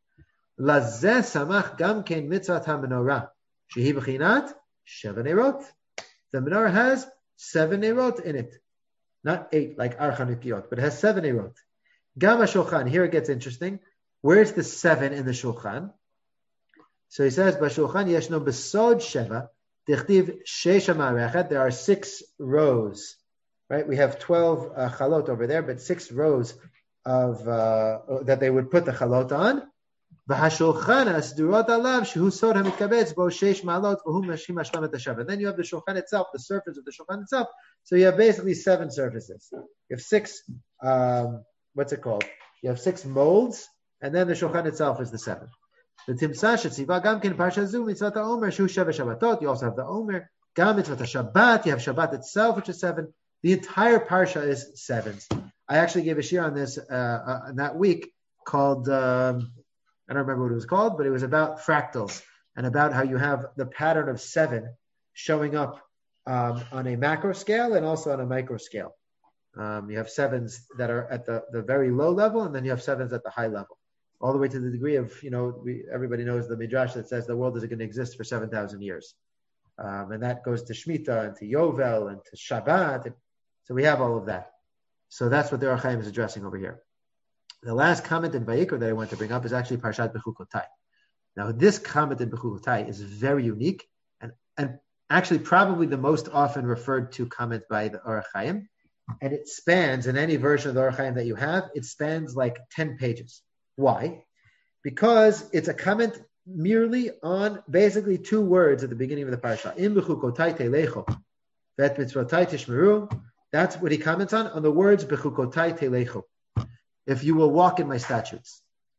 Lazeh samach gam ken mitzvat ha-menorah, shehi b'chinat sheva nerot. The menorah has 7 nerot in it. Not 8 like Ar Chanukiyot, but it has 7 nerot. Gam ha-shulchan, here it gets interesting. Where's the 7 in the shulchan? So he says, B'shulchan yeshno besod sheva, dichtiv sheish ha'ma'arechet. There are 6 rows, right? We have 12 chalot over there, but 6 rows of that they would put the chalot on. V'hashulchan asdurot alav shehu sod hamitkabetz bo sheish ma'alot v'hu mashim hashlam et hasheva. And then you have the shulchan itself, the surface of the shulchan itself. So you have basically 7 surfaces. You have 6, what's it called? You have 6 molds, and then the shulchan itself is the 7th. The Timsah Shetziva Gam Ken Parsha Zu Mitzvot HaOmer Shu Sheva Shabbatot. You also have the Omer. Gam Mitzvot HaShabbat. You have Shabbat itself, which is 7. The entire Parsha is 7s. I actually gave a shir on this that week called, I don't remember what it was called, but it was about fractals and about how you have the pattern of 7 showing up on a macro scale and also on a micro scale. You have 7s that are at the very low level, and then you have 7s at the high level, all the way to the degree of, everybody knows the Midrash that says the world is going to exist for 7,000 years. And that goes to Shemitah and to Yovel and to Shabbat. So we have all of that. So that's what the Or HaChaim is addressing over here. The last comment in Vayikra that I want to bring up is actually Parshat Bechukotai. Now, this comment in Bechukotai is very unique and actually probably the most often referred to comment by the Or HaChaim. And it spans, in any version of the Or HaChaim that you have, it spans like 10 pages. Why? Because it's a comment merely on basically 2 words at the beginning of the parasha. Im bechukotai telecho, vet mitzvotai tishmeru. That's what he comments on the words bechukotai telecho. If you will walk in my statutes.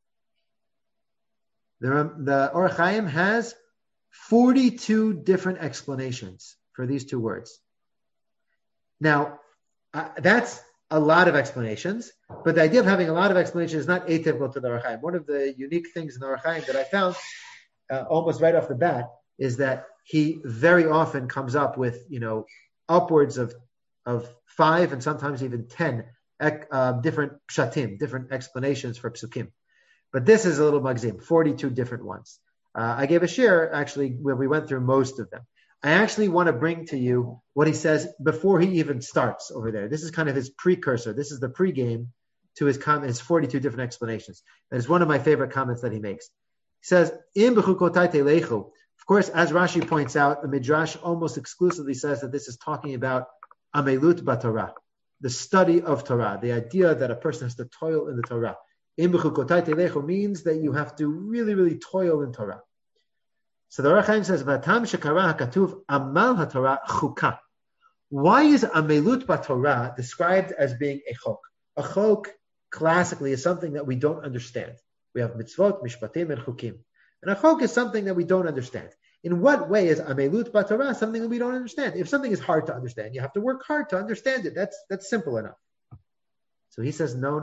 The Or HaChaim has 42 different explanations for these 2 words. Now, that's a lot of explanations, but the idea of having a lot of explanations is not atypical to the Or HaChaim. One of the unique things in the Or HaChaim that I found almost right off the bat is that he very often comes up with, upwards of 5 and sometimes even 10 different pshatim, different explanations for psukim. But this is a little magzim, 42 different ones. I gave a share actually where we went through most of them. I actually want to bring to you what he says before he even starts over there. This is kind of his precursor. This is the pregame to his comment, his 42 different explanations. That is one of my favorite comments that he makes. He says, "Im bechukotai telechu." Of course, as Rashi points out, the Midrash almost exclusively says that this is talking about amelut b'Torah, the study of Torah, the idea that a person has to toil in the Torah. Im bechukotai telechu means that you have to really, really toil in Torah. So the Or HaChaim says, "Vatam shekara hakatuv amal haTorah chukah." Why is amelut b'Torah described as being a chok? A chok classically is something that we don't understand. We have mitzvot, mishpatim, and chukim. And a chok is something that we don't understand. In what way is amelut b'Torah something that we don't understand? If something is hard to understand, you have to work hard to understand it. That's simple enough. So he says, no.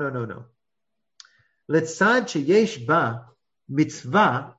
Letzad sheyesh ba mitzvah,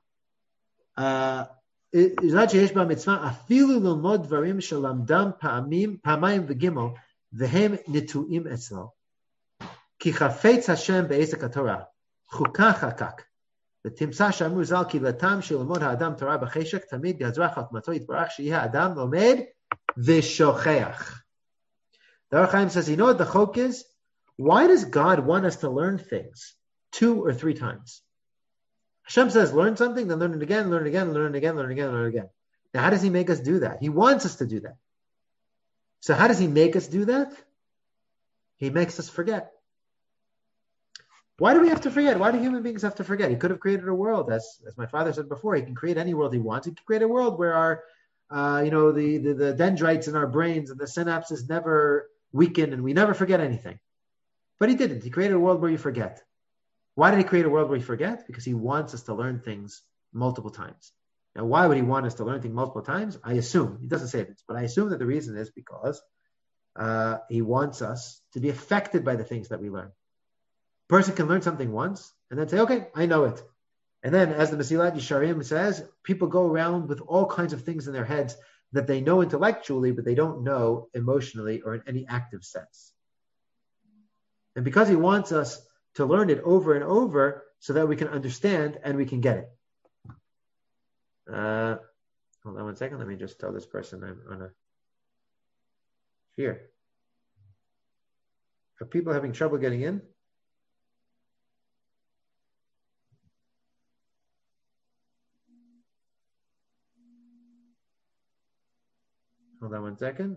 afilu lilmod dvarim shelamdam pa'amayim v'gimel v'hem nituim etzlo. Ki chafetz Hashem be'ezek haTorah chukah chakak. V'timsa shamur zal ki latam shelamod ha'adam Torah b'cheshek tamid gazrach chachmato yitbarach she'yeh ha'adam lomed v'shocheach. The Or HaChaim says, what the chok is? Why does God want us to learn things 2 or 3 times? Hashem says, learn something, then learn it again, learn it again, learn it again, learn it again, learn it again. Now, how does he make us do that? He wants us to do that. So how does he make us do that? He makes us forget. Why do we have to forget? Why do human beings have to forget? He could have created a world, as my father said before, he can create any world he wants. He can create a world where our, the dendrites in our brains and the synapses never weaken and we never forget anything. But he didn't. He created a world where you forget. Why did he create a world where we forget? Because he wants us to learn things multiple times. Now, why would he want us to learn things multiple times? I assume, he doesn't say this, but I assume that the reason is because he wants us to be affected by the things that we learn. A person can learn something once and then say, okay, I know it. And then, as the Mesilat Yesharim says, people go around with all kinds of things in their heads that they know intellectually, but they don't know emotionally or in any active sense. And because he wants us to learn it over and over so that we can understand and we can get it. Hold on one second. Let me just tell this person I'm on a fear. Are people having trouble getting in? Hold on one second.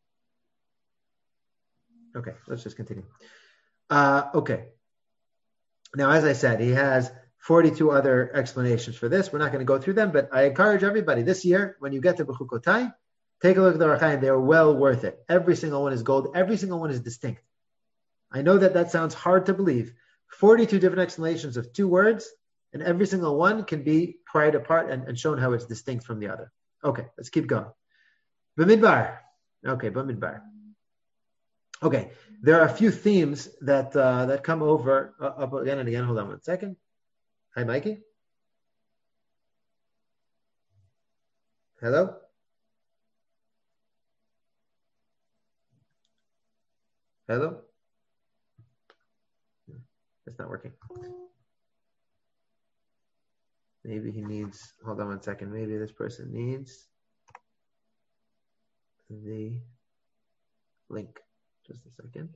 Okay, let's just continue. Okay. Now, as I said, he has 42 other explanations for this. We're not going to go through them, but I encourage everybody this year, when you get to Bechukotai, take a look at the Ohr HaChaim. They're well worth it. Every single one is gold. Every single one is distinct. I know that sounds hard to believe. 42 different explanations of 2 words, and every single one can be pried apart and shown how it's distinct from the other. Okay, let's keep going. Bamidbar. Okay, Bamidbar. Okay, there are a few themes that come over up again and again. Hold on one second. Hi, Mikey. Hello? Hello? It's not working. Maybe he needs, hold on one second. Maybe this person needs the link. Just a second.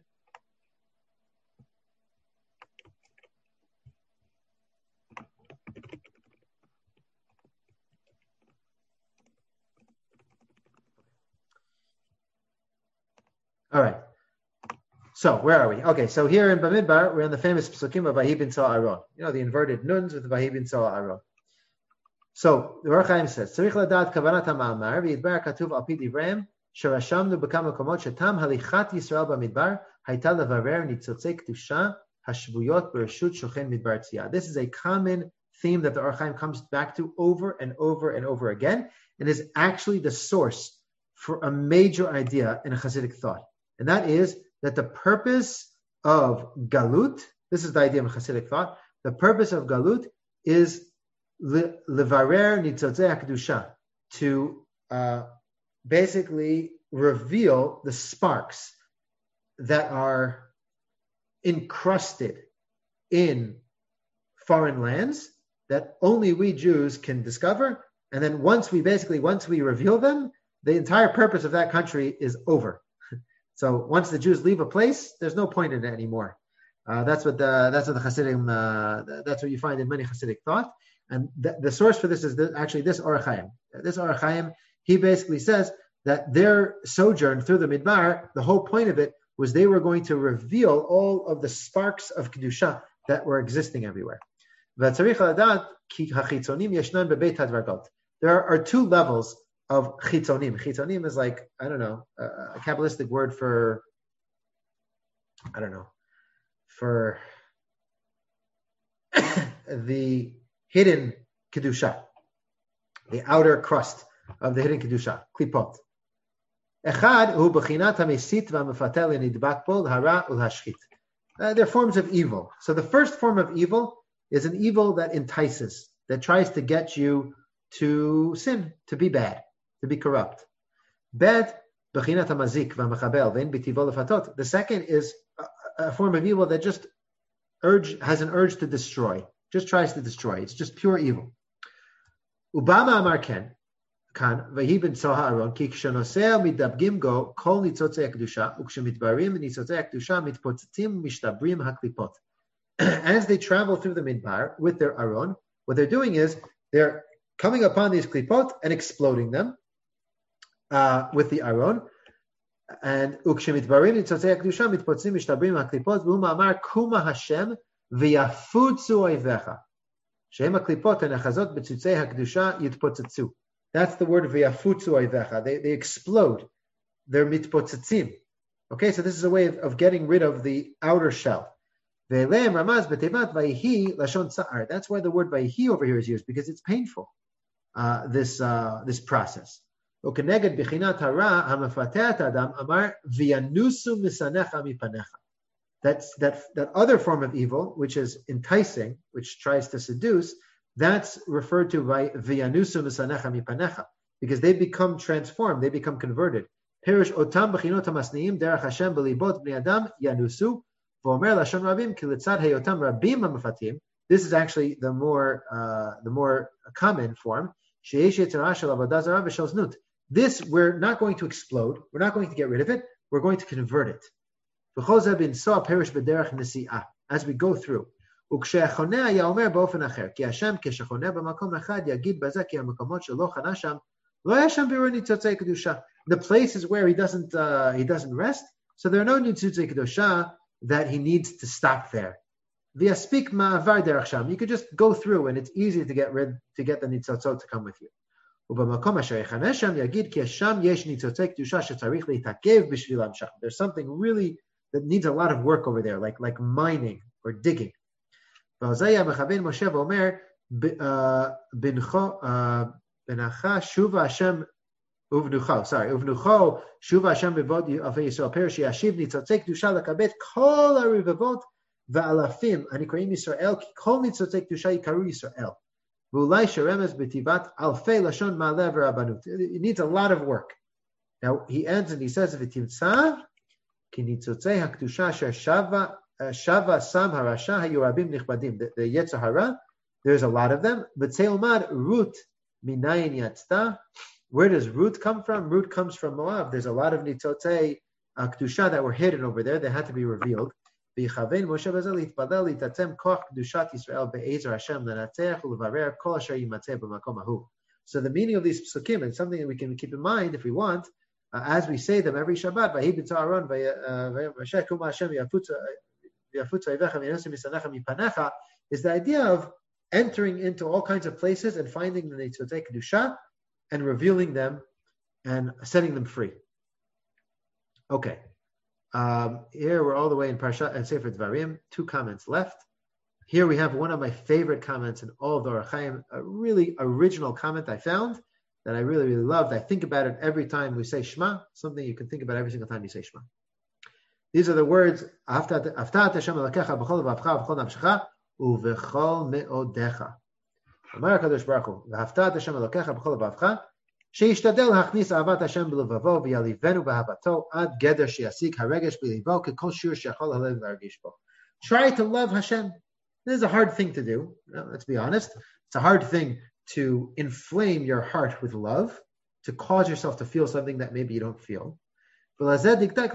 All right. So where are we? Okay, so here in Bamidbar, we're in the famous psukim of Vahi bin Saw Aaron. You know, the inverted nuns with Vahi bin Saw Aaron. So the Ohr HaChaim says, Tzarich ladat kavanat ha'ma'amar v'yidbar katuv al pi divrayim sherashamnu b'kama komot shetam halichat Yisrael b'midbar hayta levarer nitzotzei kedusha hashvuyot b'reshut shochen midbar tziyah. This is a common theme that the Ohr HaChaim comes back to over and over and over again, and is actually the source for a major idea in a Hasidic thought. And that is that the purpose of Galut, this is the idea of Hasidic thought, the purpose of Galut is levarer nitzotzei HaKedusha, to basically reveal the sparks that are encrusted in foreign lands that only we Jews can discover. And then once we reveal them, the entire purpose of that country is over. So once the Jews leave a place, there's no point in it anymore. That's what the Hasidim. That's what you find in many Hasidic thought. And the source for this is actually this Ohr HaChaim. This Ohr HaChaim, he basically says that their sojourn through the Midbar, the whole point of it was they were going to reveal all of the sparks of Kedusha that were existing everywhere. There are 2 levels of chitzonim. Chitzonim is like, I don't know, a Kabbalistic word for the hidden Kedusha, the outer crust of the hidden Kedusha, klipot. Echad hu b'chinat hamesit v'amefatel nidbak bol hara ulhashchit. They're forms of evil. So the first form of evil is an evil that entices, that tries to get you to sin, to be bad, to be corrupt. Bet b'chinat hamazik v'amechabel v'en b'tivo lefatot. The second is a form of evil that just has an urge to destroy, just tries to destroy. It's just pure evil. Ubama amar ken kan vahi ben soha aron ki kshanosea midabgim go kol nitzotzei kedusha ukshmitbarim nitzotzei kedusha mitpotzitim mishtabrim haklipot. As they travel through the midbar with their aron, what they're doing is they're coming upon these klipot and exploding them with the aron. And ukshmitbarim nitzotzei kedusha mitpotzitim mishtabrim haklipot v'uma amar kuma Hashem v'yafutzu oivecha shehem haklipot hanechazot b'tzutzei hakdusha yitpotzetzu. That's the word v'yafutzu oivecha. They explode. They're mitpotzetzim. Okay, so this is a way of getting rid of the outer shell. Ve'eleim ramaz b'tevat vayihi lashon tsa'ar. That's why the word vayihi over here is used, because it's painful. This process. Ukeneged b'chinat hara hamafateh adam amar v'yanusu misanecha mipanecha. That other form of evil, which is enticing, which tries to seduce, That's referred to by V'yanusu misanecha mipanecha, because they become transformed, they become converted. Perish otam b'chinot hamasniim derech Hashem b'libot b'nei adam yanusu v'omer lashon rabim ki litzad heyotam rabim hamafatim. This is actually the more common form. Sheyesh yetzirah shel avodah zarah v'shel znut. This we're not going to explode. We're not going to get rid of it. We're going to convert it. V'chol zeh b'nsoah perish b'derech nesi'ah. As we go through. וכשהחונה היה אומר באופן אחר, כי השם כשחונה במקום אחד יגיד בזה כי המקומות שלא חנה שם, לא היה שם בירור ניצוצי קדושה. The places where he doesn't rest, so there are no ניצוצי קדושה that he needs to stop there. ויספיק מעבר דרך שם. You could just go through and it's easy to get the ניצוצות to come with you. ובמקום אשר יחנה שם יגיד כי שם יש ניצוצי קדושה שצריך להתעכב בשבילם שם. There's something really that needs a lot of work over there, like mining or digging. ועוזיה מכוון משה ואומר, בנך שובה השם ובנוכו שובה השם בבוד אלפי ישראל, פרש שישיב ניצוצי קדושה לקבל כל הרבבות ואלפים הנקראים ישראל, כי כל ניצוצי קדושה יקראו ישראל. ואולי שרמז בטיבת אלפי לשון מעלה ורבנות. It needs a lot of work. Now he ends and he says, ותמצא כי ניצוצי הקדושה אשר Shava Sam Harasha Hayurabim Nichbadim. The Yetzer Hara, there's a lot of them. But Seilmad Rut Minayin Yatzta. Where does Rut come from? Rut comes from Moab. There's a lot of Nitzotzei Kedusha that were hidden over there. They had to be revealed. V'yichavein Moshe Bezel Yitpadel Yitatzem Koch Kedushat Yisrael Be'ezer Hashem Lenatzech Ulevarer Kol Asher Yimatzeh B'makom Ahu. So the meaning of these psukim, and something that we can keep in mind if we want, as we say them every Shabbat, V'hi B'tza Aaron V'yasheh Kuma Hashem Yafutza is the idea of entering into all kinds of places and finding the Nitzotzei Kedusha and revealing them and setting them free. Okay. Here we're all the way in Parshat and Sefer Dvarim. 2 comments left. Here we have one of my favorite comments in all of the Orach Chaim, a really original comment I found that I really, really loved. I think about it every time we say Shema, something you can think about every single time you say Shema. These are the words, Aftat Hashem Elokecha b'chol levavcha b'chol nafshecha u'v'chol me'odecha. Amar HaKadosh Baruch Hu, V'aftat Hashem Elokecha b'chol levavcha, she'ishtadel hachnis ahavat Hashem b'levavo v'yalivenu b'ahavato ad geder she'yasik haregesh b'livo kekol shir she'achol halev l'argish bo. Try to love Hashem. This is a hard thing to do. Let's be honest. It's a hard thing to inflame your heart with love, to cause yourself to feel something that maybe you don't feel. We know that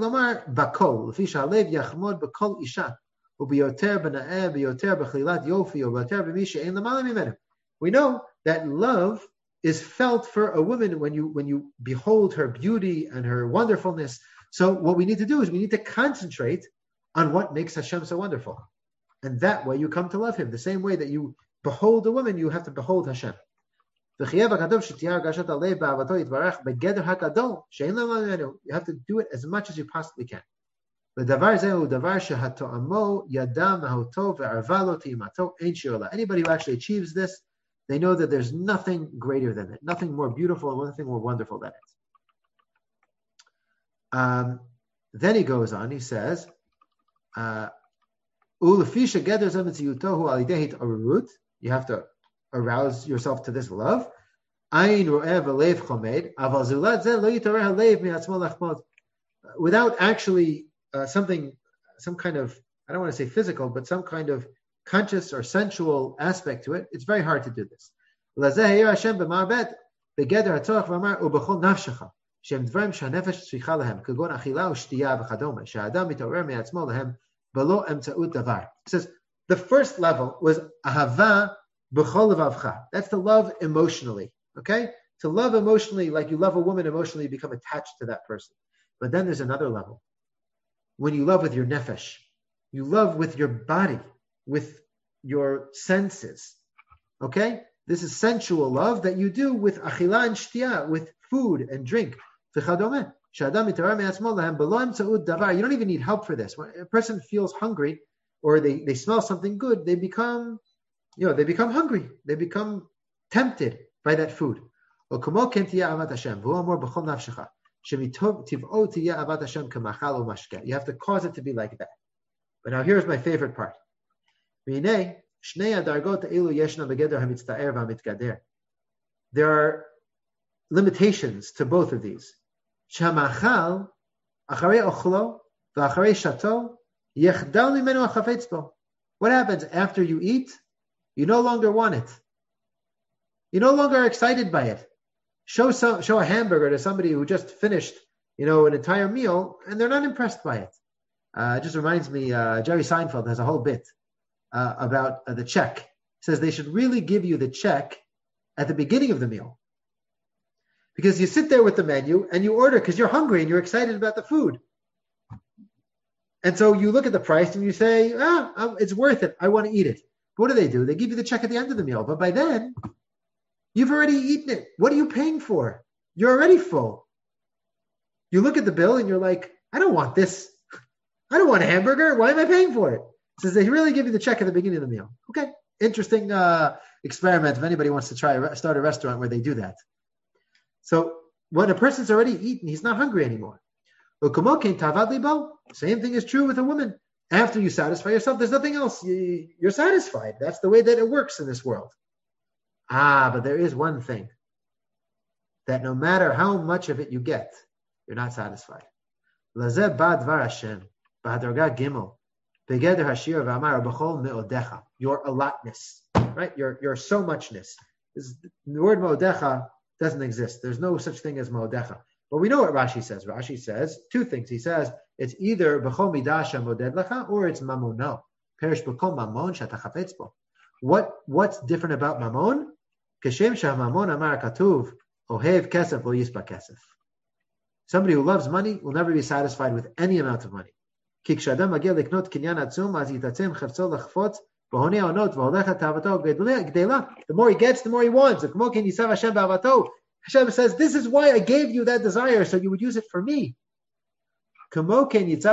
love is felt for a woman when you behold her beauty and her wonderfulness. So what we need to do is we need to concentrate on what makes Hashem so wonderful. And that way you come to love Him. The same way that you behold a woman, you have to behold Hashem. You have to do it as much as you possibly can. Anybody who actually achieves this, they know that there's nothing greater than it, nothing more beautiful, nothing more wonderful than it. Then he goes on, he says, you have to arouse yourself to this love. Without actually some kind of, I don't want to say physical, but some kind of conscious or sensual aspect to it, it's very hard to do this. It says the first level was ahava b'chol levavcha. That's to love emotionally. Okay, to love emotionally, like you love a woman emotionally, you become attached to that person. But then there's another level. When you love with your nefesh, you love with your body, with your senses. Okay, this is sensual love that you do with achila and shtia, with food and drink. You don't even need help for this. When a person feels hungry or they smell something good, they become hungry. They become tempted by that food. You have to cause it to be like that. But now here's my favorite part. There are limitations to both of these. What happens after you eat? You no longer want it. You no longer are excited by it. Show a hamburger to somebody who just finished, an entire meal, and they're not impressed by it. It just reminds me, Jerry Seinfeld has a whole bit about the check. He says they should really give you the check at the beginning of the meal. Because you sit there with the menu and you order because you're hungry and you're excited about the food. And so you look at the price and you say, it's worth it. I want to eat it. What do? They give you the check at the end of the meal. But by then, you've already eaten it. What are you paying for? You're already full. You look at the bill and you're like, I don't want this. I don't want a hamburger. Why am I paying for it? It says they really give you the check at the beginning of the meal. Okay, interesting experiment if anybody wants to start a restaurant where they do that. So when a person's already eaten, he's not hungry anymore. Same thing is true with a woman. After you satisfy yourself, there's nothing else. You're satisfied. That's the way that it works in this world. But there is one thing. That no matter how much of it you get, you're not satisfied. Your allotness, right? Your so muchness. The word mo'odecha doesn't exist. There's no such thing as mo'odecha. But we know what Rashi says. Rashi says two things. He says it's either b'chol midasha moded lecha or it's mamono. Perish b'kol mamon shatachafetz bo. What's different about mamon? Kashem shah-mamon amar katuv ohev kesef lo yispa kesef. Somebody who loves money will never be satisfied with any amount of money. Ki kshadam mageh liknot kinyan atzum az yitatzem chavtzo lechfot v'honei onot v'holecha tavato gdela. The more he gets, the more he wants. Kmo ken yisav Hashem ba'avato. Hashem says, this is why I gave you that desire, so you would use it for me. What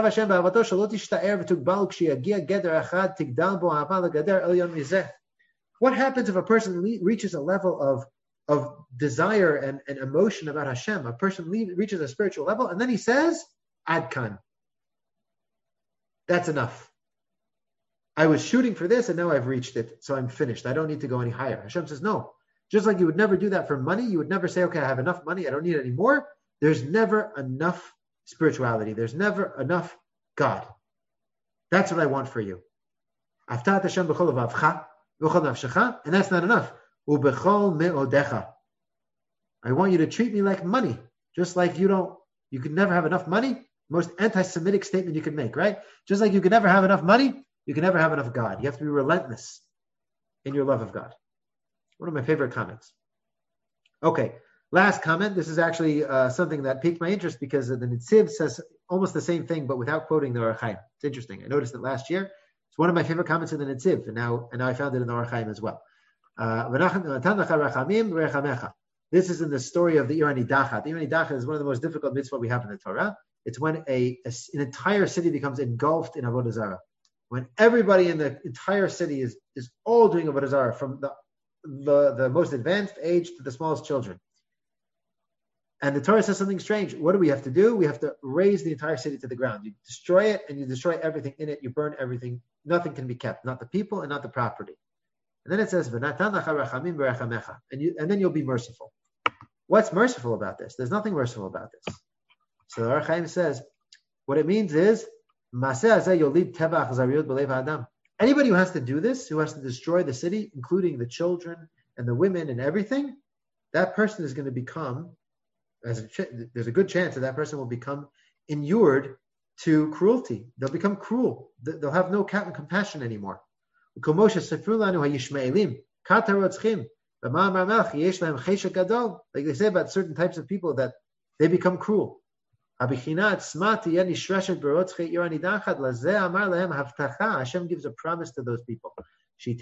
happens if a person reaches a level of desire and emotion about Hashem? A person reaches a spiritual level, and then he says, Adkan. That's enough. I was shooting for this, and now I've reached it, so I'm finished. I don't need to go any higher. Hashem says, no. Just like you would never do that for money, you would never say, okay, I have enough money, I don't need it anymore. There's never enough spirituality. There's never enough God. That's what I want for you. And that's not enough. I want you to treat me like money, just like you could never have enough money. Most anti-Semitic statement you can make, right? Just like you can never have enough money, you can never have enough God. You have to be relentless in your love of God. One of my favorite comments. Okay, last comment. This is actually something that piqued my interest because the Netziv says almost the same thing, but without quoting the Orach Chaim. It's interesting. I noticed it last year. It's one of my favorite comments in the Netziv, and now I found it in the Orach Chaim as well. This is in the story of the Ir Nidachat. The Ir Nidachat is one of the most difficult mitzvot we have in the Torah. It's when an entire city becomes engulfed in Avodah Zarah. When everybody in the entire city is all doing Avodah Zarah, from the most advanced age to the smallest children. And the Torah says something strange. What do we have to do? We have to raise the entire city to the ground. You destroy it and you destroy everything in it. You burn everything. Nothing can be kept, not the people and not the property. And then it says, and then you'll be merciful. What's merciful about this? There's nothing merciful about this. So the Orach Chaim says, what it means is, anybody who has to do this, who has to destroy the city, including the children and the women and everything, that person is going to become, there's a good chance that person will become inured to cruelty. They'll become cruel. They'll have no compassion anymore. Like they say about certain types of people that they become cruel. Hashem gives a promise to those people. He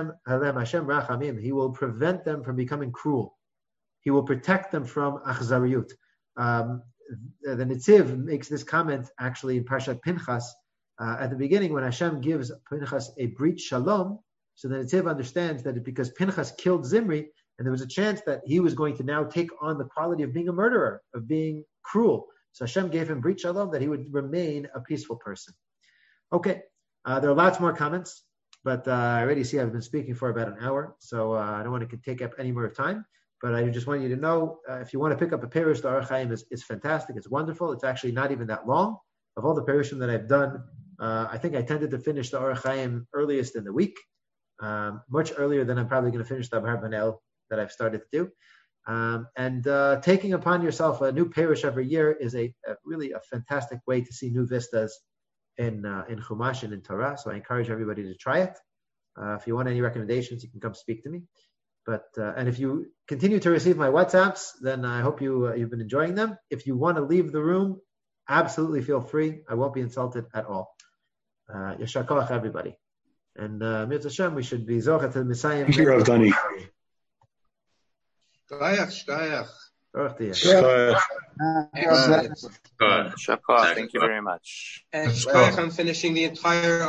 will prevent them from becoming cruel. He will protect them from achzariyut. The Netziv makes this comment actually in Parshat Pinchas at the beginning when Hashem gives Pinchas a brit shalom. So the Netziv understands that because Pinchas killed Zimri, and there was a chance that he was going to now take on the quality of being a murderer, of being cruel. So Hashem gave him brit shalom that he would remain a peaceful person. Okay, there are lots more comments, But I already see I've been speaking for about an hour, so I don't want to take up any more time. But I just want you to know, if you want to pick up a Perush, the Orach Chaim is fantastic. It's wonderful. It's actually not even that long. Of all the Perushim that I've done, I think I tended to finish the Orach Chaim earliest in the week, much earlier than I'm probably going to finish the Abhar Banel that I've started to do. And taking upon yourself a new Perush every year is really a fantastic way to see new vistas in Chumash and in Torah. So I encourage everybody to try it. If you want any recommendations, you can come speak to me. But and if you continue to receive my WhatsApps, then I hope you've been enjoying them. If you want to leave the room, absolutely feel free. I won't be insulted at all. Yashar Koach, everybody. And Mitzvah Hashem, we should be Zocha to the Messiah. Thank you, Rav Dani. Thank you very much. I'm finishing the entire